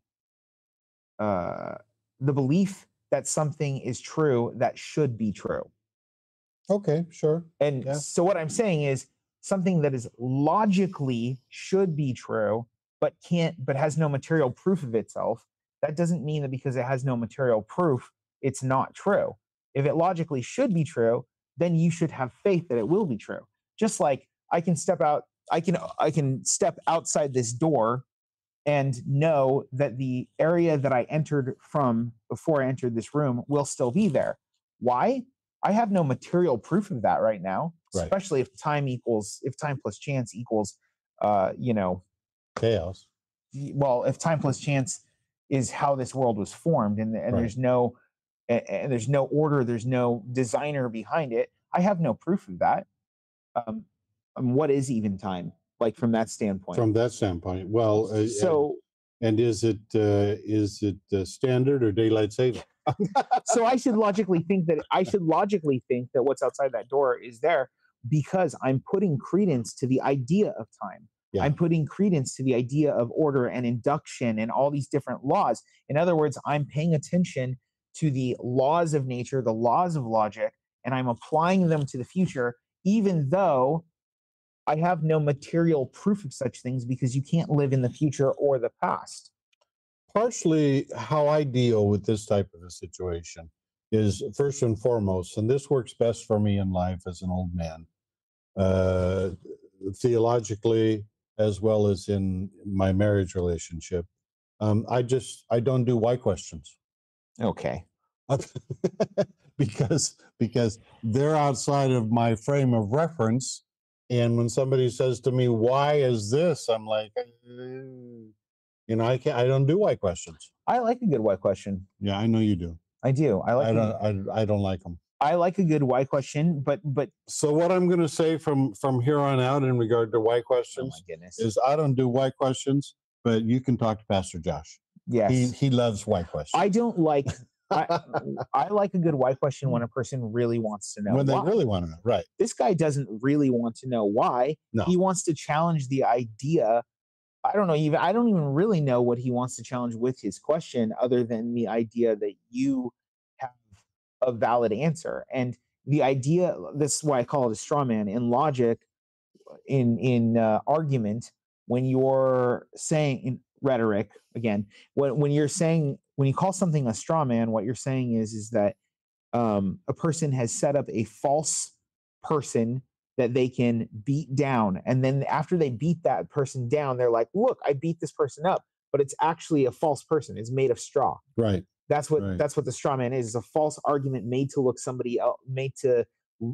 Speaker 5: uh, the belief that something is true that should be true.
Speaker 6: Okay, sure.
Speaker 5: And
Speaker 6: yeah.
Speaker 5: So what I'm saying is something that is logically should be true, but can't, but has no material proof of itself. That doesn't mean that because it has no material proof, it's not true. If it logically should be true, then you should have faith that it will be true. Just like I can step out, I can, I can step outside this door and know that the area that I entered from before I entered this room will still be there. Why? I have no material proof of that right now, right. Especially if time equals, if time plus chance equals, uh, you know,
Speaker 6: chaos.
Speaker 5: Well, if time plus chance is how this world was formed, and, and right. there's no, and, and there's no order, there's no designer behind it. I have no proof of that. Um, um, what is even time? Like from that standpoint?
Speaker 6: From that standpoint, well, uh,
Speaker 5: so
Speaker 6: and, and is it uh, is it uh, standard or daylight saving?
Speaker 5: So I should logically think that I should logically think that what's outside that door is there because I'm putting credence to the idea of time. Yeah. I'm putting credence to the idea of order and induction and all these different laws. In other words, I'm paying attention to the laws of nature, the laws of logic, and I'm applying them to the future, even though I have no material proof of such things because you can't live in the future or the past.
Speaker 6: Partially how I deal with this type of a situation is first and foremost, and this works best for me in life as an old man, uh, theologically, as well as in my marriage relationship. Um, I just, I don't do why questions.
Speaker 5: Okay.
Speaker 6: because, because they're outside of my frame of reference. And when somebody says to me, why is this? I'm like, mm. You know, I can't. I don't do why questions.
Speaker 5: I like a good why question.
Speaker 6: Yeah, I know you do.
Speaker 5: I do. I like.
Speaker 6: I don't. I, I don't like them.
Speaker 5: I like a good why question, but but.
Speaker 6: So what I'm going to say from from here on out in regard to why questions
Speaker 5: oh my goodness.
Speaker 6: is I don't do why questions, but you can talk to Pastor Josh.
Speaker 5: Yes,
Speaker 6: he he loves why questions.
Speaker 5: I don't like. I, I like a good why question when a person really wants to know.
Speaker 6: When they
Speaker 5: why.
Speaker 6: really want to know, right?
Speaker 5: This guy doesn't really want to know why.
Speaker 6: No.
Speaker 5: He wants to challenge the idea. I don't know even I don't even really know what he wants to challenge with his question other than the idea that you have a valid answer. And the idea, this is why I call it a straw man. In logic, in in uh, argument, when you're saying in rhetoric, again, when when you're saying when you call something a straw man, what you're saying is is that um, a person has set up a false person that they can beat down. And then after they beat that person down, they're like, look, I beat this person up, but it's actually a false person. It's made of straw.
Speaker 6: Right.
Speaker 5: That's what,
Speaker 6: right.
Speaker 5: that's what the straw man is. It's a false argument made to look somebody else, made to,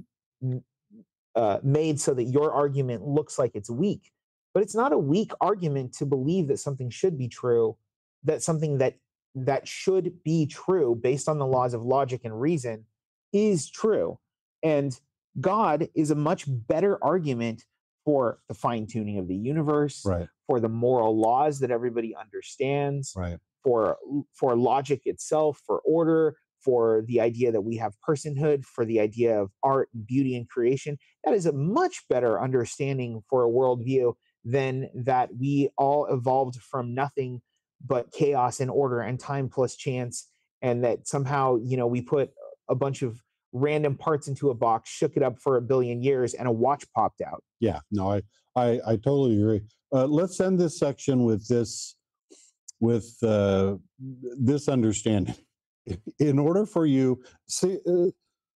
Speaker 5: uh, made so that your argument looks like it's weak, but it's not a weak argument to believe that something should be true, that something that, that should be true based on the laws of logic and reason is true. And God is a much better argument
Speaker 10: for the fine tuning of the universe,
Speaker 6: Right.
Speaker 10: for the moral laws that everybody understands,
Speaker 6: Right.
Speaker 10: for for logic itself, for order, for the idea that we have personhood, for the idea of art and beauty and creation. That is a much better understanding for a worldview than that we all evolved from nothing but chaos and order and time plus chance, and that somehow, you know, we put a bunch of random parts into a box, shook it up for a billion years, and a watch popped out.
Speaker 6: Yeah, no, I, I, I totally agree. Uh, let's end this section with this, with uh, this understanding. In order for you, see, uh,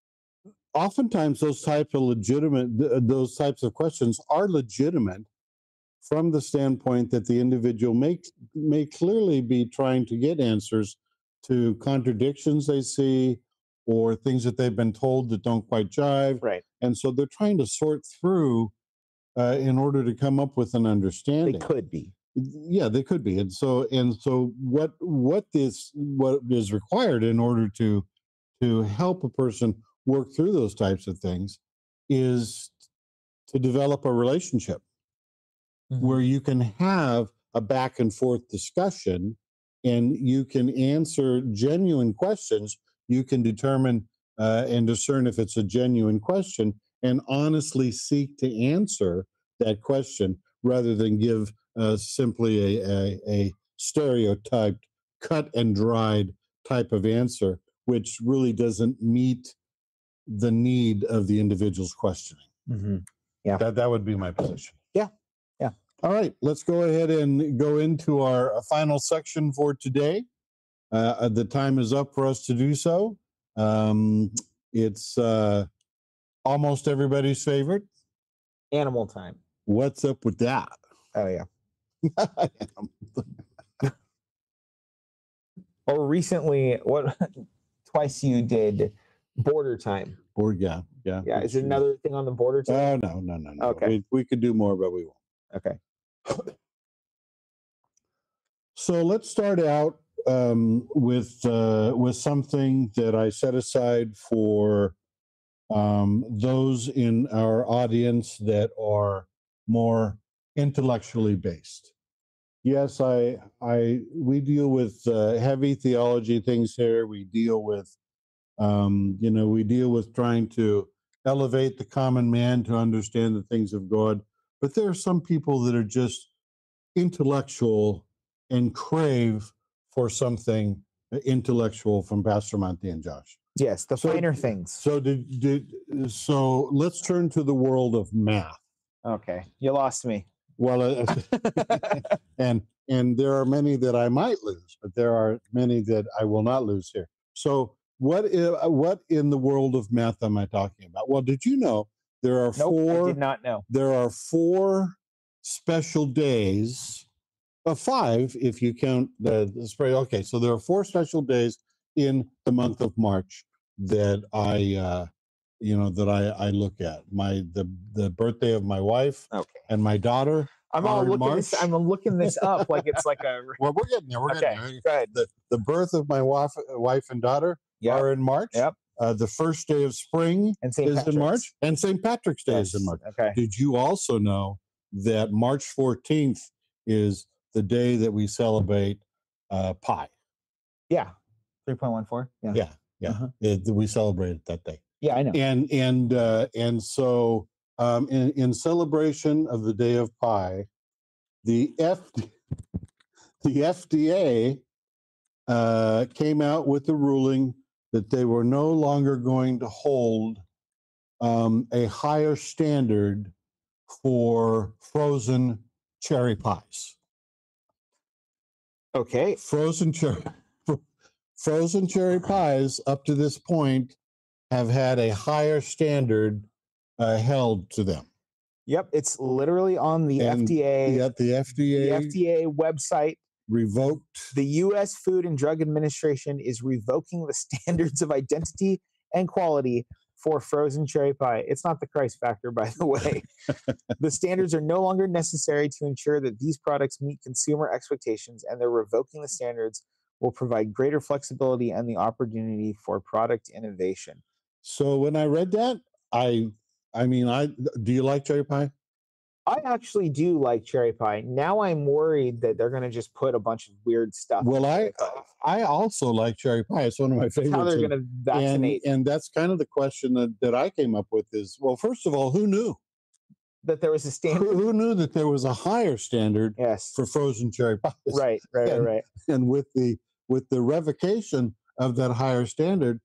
Speaker 6: oftentimes those types of legitimate, th- those types of questions are legitimate from the standpoint that the individual may may clearly be trying to get answers to contradictions they see or things that they've been told that don't quite jive.
Speaker 10: Right.
Speaker 6: And so they're trying to sort through uh, in order to come up with an understanding.
Speaker 10: They could be.
Speaker 6: Yeah, they could be. And so and so what what this what is required in order to to help a person work through those types of things is to develop a relationship
Speaker 10: Mm-hmm.
Speaker 6: where you can have a back and forth discussion and you can answer genuine questions. You can determine uh, and discern if it's a genuine question and honestly seek to answer that question rather than give uh, simply a, a, a stereotyped, cut and dried type of answer, which really doesn't meet the need of the individual's questioning.
Speaker 10: Mm-hmm. Yeah.
Speaker 6: That, that would be my position.
Speaker 10: Yeah. Yeah.
Speaker 6: All right, let's go ahead and go into our final section for today. Uh, the time is up for us to do so. Um, it's uh, almost everybody's favorite.
Speaker 10: Animal time.
Speaker 6: What's up with that?
Speaker 10: Oh, yeah. Or recently, what twice you did border time.
Speaker 6: Or yeah, yeah.
Speaker 10: Yeah. Is it another thing on the border time?
Speaker 6: Oh, no, no, no, no.
Speaker 10: Okay.
Speaker 6: We, we could do more, but we won't.
Speaker 10: Okay.
Speaker 6: So let's start out um, with uh, with something that I set aside for um, those in our audience that are more intellectually based. Yes, I I we deal with uh, heavy theology things here. We deal with um, you know we deal with trying to elevate the common man to understand the things of God. But there are some people that are just intellectual and crave for something intellectual from Pastor Monty and Josh.
Speaker 10: Yes, the
Speaker 6: So-
Speaker 10: finer things.
Speaker 6: So did did so let's turn to the world of math.
Speaker 10: Okay. You lost me.
Speaker 6: Well, uh, and and there are many that I might lose, but there are many that I will not lose here. So what is, what in the world of math am I talking about? Well, did you know there are
Speaker 10: Nope,
Speaker 6: four
Speaker 10: I did not know.
Speaker 6: there are four special days, uh, five if you count the, the spray. Okay, so there are four special days in the month of March that I, uh, you know, that I, I look at. My the the birthday of my wife
Speaker 10: Okay.
Speaker 6: and my daughter.
Speaker 10: I'm all
Speaker 6: are in
Speaker 10: looking this.
Speaker 6: March.
Speaker 10: I'm looking this up like it's like a.
Speaker 6: Well, we're getting there. We're
Speaker 10: Okay.
Speaker 6: getting there.
Speaker 10: Go ahead.
Speaker 6: The the birth of my wife, wife and daughter
Speaker 10: Yep.
Speaker 6: are in March.
Speaker 10: Yep.
Speaker 6: Uh, the first day of spring
Speaker 10: And Saint
Speaker 6: is
Speaker 10: Patrick's.
Speaker 6: in March, and Saint Patrick's Day
Speaker 10: Yes.
Speaker 6: is in March.
Speaker 10: Okay.
Speaker 6: Did you also know that March fourteenth is the day that we celebrate uh, pi?
Speaker 10: Yeah. Three point one four. Yeah.
Speaker 6: Yeah, yeah,
Speaker 10: Uh-huh.
Speaker 6: It- we celebrate it that day.
Speaker 10: Yeah, I know.
Speaker 6: And and uh, and so um, in in celebration of the day of pi, the F the F D A uh, came out with the ruling that they were no longer going to hold um, a higher standard for frozen cherry pies.
Speaker 10: Okay.
Speaker 6: Frozen cherry, frozen cherry pies up to this point have had a higher standard uh, held to them.
Speaker 10: Yep. It's literally on the
Speaker 6: And
Speaker 10: F D A.
Speaker 6: Yet the F D
Speaker 10: The
Speaker 6: A
Speaker 10: F D A website.
Speaker 6: revoked.
Speaker 10: The U S Food and Drug Administration is revoking the standards of identity and quality for frozen cherry pie. It's not the Christ factor, by the way. The standards are no longer necessary to ensure that these products meet consumer expectations, and they're revoking the standards will provide greater flexibility and the opportunity for product innovation.
Speaker 6: So when I read that, I, I mean, I do you like cherry pie?
Speaker 10: I actually do like cherry pie. Now I'm worried that they're going to just put a bunch of weird stuff.
Speaker 6: Well,
Speaker 10: in
Speaker 6: I
Speaker 10: cherry pie.
Speaker 6: I also like cherry pie. It's one of my
Speaker 10: That's
Speaker 6: favorites.
Speaker 10: how they're
Speaker 6: and,
Speaker 10: going to vaccinate.
Speaker 6: and and that's kind of the question that, that I came up with is, well, first of all, who knew
Speaker 10: that there was a standard?
Speaker 6: Who, who knew that there was a higher standard
Speaker 10: yes.
Speaker 6: for frozen cherry pies?
Speaker 10: Right, right,
Speaker 6: and,
Speaker 10: right.
Speaker 6: And with the with the revocation of that higher standard,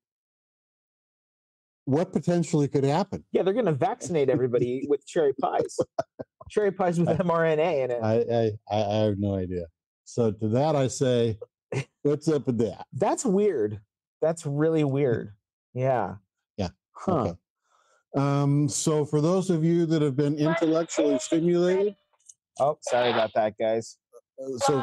Speaker 6: what potentially could happen?
Speaker 10: Yeah, they're going to vaccinate everybody with cherry pies. Cherry pies with M R N A in it.
Speaker 6: I, I I have no idea. So to that I say, what's up with that?
Speaker 10: That's weird. That's really weird. Yeah.
Speaker 6: Yeah.
Speaker 10: Huh.
Speaker 6: Okay. Um, so for those of you that have been intellectually stimulated.
Speaker 10: Oh, sorry about that, guys.
Speaker 6: So,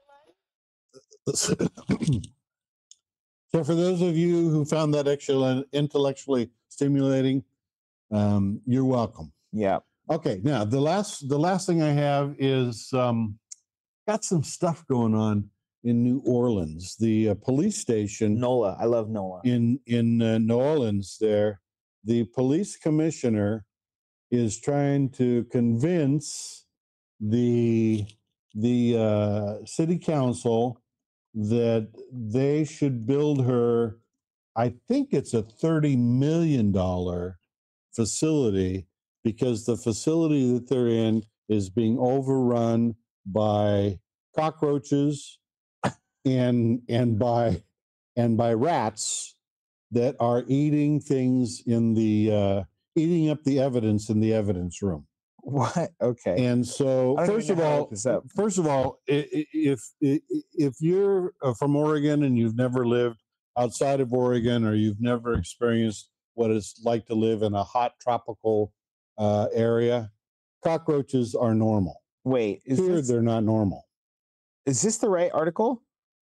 Speaker 6: so for those of you who found that actually intellectually stimulating, um, you're welcome.
Speaker 10: Yeah.
Speaker 6: Okay. Now the last the last thing I have is um, got some stuff going on in New Orleans. The uh, police station,
Speaker 10: NOLA. I love NOLA.
Speaker 6: In in uh, New Orleans, there, the police commissioner is trying to convince the the uh, city council that they should build her, I think it's a thirty million dollars facility, because the facility that they're in is being overrun by cockroaches and and by and by rats that are eating things in the uh, eating up the evidence in the evidence room.
Speaker 10: What? Okay.
Speaker 6: And so, first of all, first of all, if if you're from Oregon and you've never lived outside of Oregon, or you've never experienced what it's like to live in a hot tropical uh, area, cockroaches are normal.
Speaker 10: Wait, is
Speaker 6: here
Speaker 10: this,
Speaker 6: they're not normal.
Speaker 10: Is this the right article?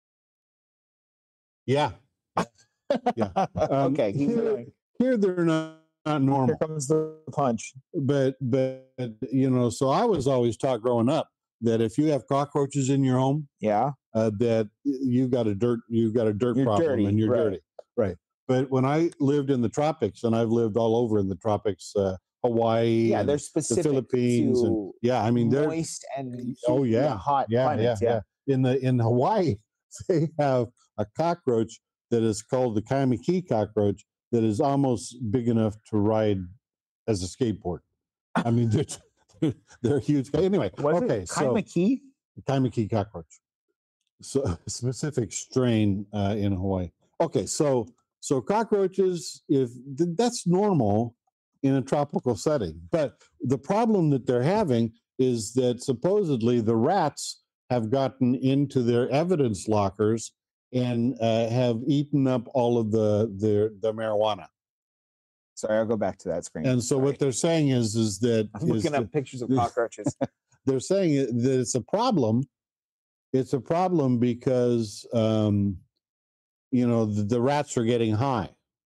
Speaker 6: Yeah. Yeah. Um,
Speaker 10: okay. Keep
Speaker 6: here,
Speaker 10: going.
Speaker 6: Here they're not. Not normal.
Speaker 10: Here comes the punch.
Speaker 6: But but you know, so I was always taught growing up that if you have cockroaches in your home,
Speaker 10: yeah,
Speaker 6: uh, that you've got a dirt you've got a dirt
Speaker 10: you're
Speaker 6: problem
Speaker 10: dirty,
Speaker 6: and you're
Speaker 10: right.
Speaker 6: dirty, right? But when I lived in the tropics, and I've lived all over in the tropics, uh, Hawaii,
Speaker 10: yeah,
Speaker 6: and
Speaker 10: they're specific
Speaker 6: the Philippines,
Speaker 10: to
Speaker 6: and yeah, I mean they're
Speaker 10: moist and
Speaker 6: oh yeah,
Speaker 10: yeah, hot
Speaker 6: yeah,
Speaker 10: climates,
Speaker 6: yeah,
Speaker 10: yeah,
Speaker 6: yeah. In the in Hawaii, they have a cockroach that is called the Kaimaki cockroach that is almost big enough to ride as a skateboard. I mean, they're, they're huge. Anyway,
Speaker 10: Was
Speaker 6: okay,
Speaker 10: it
Speaker 6: so
Speaker 10: Kaimaki?
Speaker 6: Kaimaki cockroach, so a specific strain uh, in Hawaii. Okay, so so cockroaches, if th- that's normal in a tropical setting, but the problem that they're having is that supposedly the rats have gotten into their evidence lockers and uh, have eaten up all of the the, the marijuana.
Speaker 10: Sorry, I'll go back to that screen.
Speaker 6: And so
Speaker 10: Sorry.
Speaker 6: what they're saying is, is that
Speaker 10: I'm looking
Speaker 6: is
Speaker 10: up
Speaker 6: that,
Speaker 10: pictures of cockroaches.
Speaker 6: They're saying that it's a problem. It's a problem because um, you know the, the rats are getting high.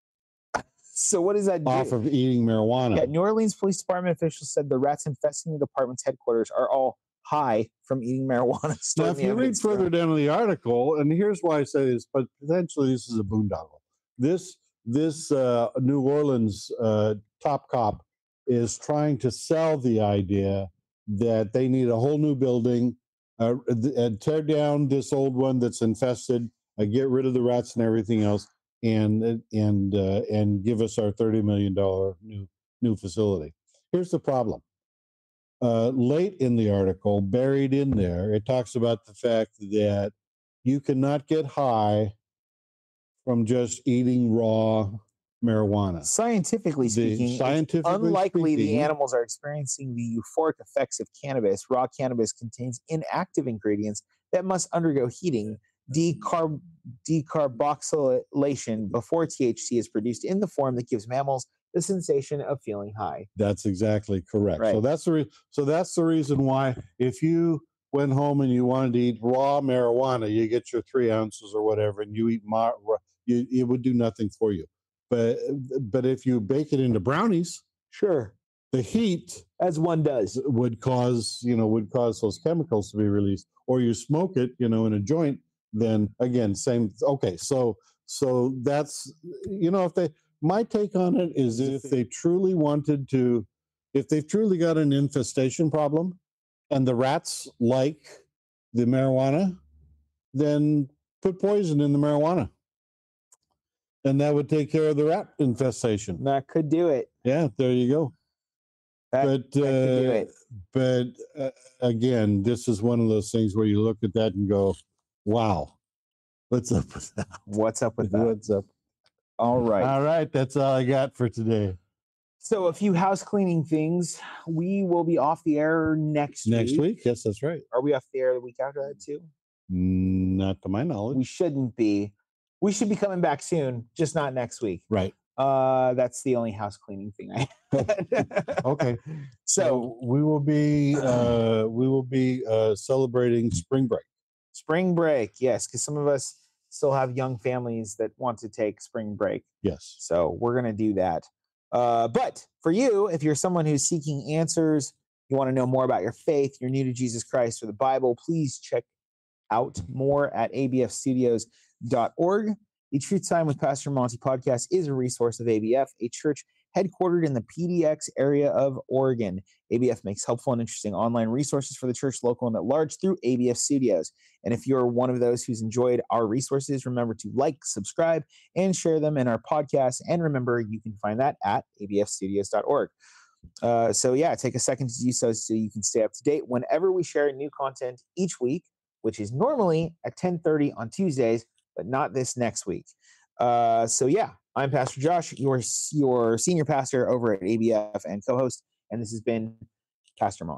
Speaker 10: So what does that do?
Speaker 6: Off of eating marijuana.
Speaker 10: Yeah, New Orleans Police Department officials said the rats infesting the department's headquarters are all high from eating marijuana.
Speaker 6: Now, if you read further down in the article, and here's why I say this, but potentially this is a boondoggle. This this uh, New Orleans uh, top cop is trying to sell the idea that they need a whole new building, uh, and tear down this old one that's infested, uh, get rid of the rats and everything else, and and uh, and give us our thirty million dollars new new facility. Here's the problem. Uh, late in the article, buried in there, it talks about the fact that you cannot get high from just eating raw marijuana.
Speaker 10: Scientifically speaking,
Speaker 6: The, scientifically
Speaker 10: it's unlikely
Speaker 6: speaking,
Speaker 10: the animals are experiencing the euphoric effects of cannabis. Raw cannabis contains inactive ingredients that must undergo heating, decarb- decarboxylation before T H C is produced in the form that gives mammals the sensation of feeling high.
Speaker 6: That's exactly correct.
Speaker 10: Right.
Speaker 6: So that's the re- so that's the reason why if you went home and you wanted to eat raw marijuana, you get your three ounces or whatever, and you eat ma- you it would do nothing for you. But but if you bake it into brownies,
Speaker 10: sure,
Speaker 6: the heat,
Speaker 10: as one does,
Speaker 6: would cause you know would cause those chemicals to be released. Or you smoke it, you know, in a joint, then again, same. Okay, so so that's you know if they. My take on it is if they truly wanted to If they've truly got an infestation problem and the rats like the marijuana, then put poison in the marijuana. And that would take care of the rat infestation.
Speaker 10: That could do it.
Speaker 6: Yeah, there you go.
Speaker 10: That,
Speaker 6: but
Speaker 10: that could do
Speaker 6: uh,
Speaker 10: it.
Speaker 6: but uh, again, this is one of those things where you look at that and go, "Wow, what's up with that?
Speaker 10: What's up with that?
Speaker 6: What's up?"
Speaker 5: All right.
Speaker 6: All right, that's all I got for today.
Speaker 10: So a few house cleaning things. We will be off the air next
Speaker 6: Next
Speaker 10: week.
Speaker 6: week, yes, that's right.
Speaker 10: Are we off the air the week after that too?
Speaker 6: Not to my knowledge.
Speaker 10: We shouldn't be. We should be coming back soon, just not next week.
Speaker 6: Right.
Speaker 10: Uh, that's the only house cleaning thing I had.
Speaker 6: Okay.
Speaker 10: So
Speaker 6: we will be uh, we will be uh, celebrating spring break.
Speaker 10: Spring break, yes, because some of us still have young families that want to take spring break.
Speaker 6: Yes.
Speaker 10: So we're gonna do that. Uh, but for you, if you're someone who's seeking answers, you want to know more about your faith, you're new to Jesus Christ or the Bible, please check out more at a b f studios dot org. The Truth Time with Pastor Monty podcast is a resource of A B F, a church headquartered in the P D X area of Oregon. A B F makes helpful and interesting online resources for the church, local and at large through A B F Studios. And if you're one of those who's enjoyed our resources, remember to like, subscribe, and share them in our podcast. And remember, you can find that at a b f studios dot org. Uh, so yeah, take a second to do so so you can stay up to date whenever we share new content each week, which is normally at ten thirty on Tuesdays, but not this next week. Uh, so yeah, I'm Pastor Josh, your, your senior pastor over at A B F and co-host, and this has been Pastor Monty.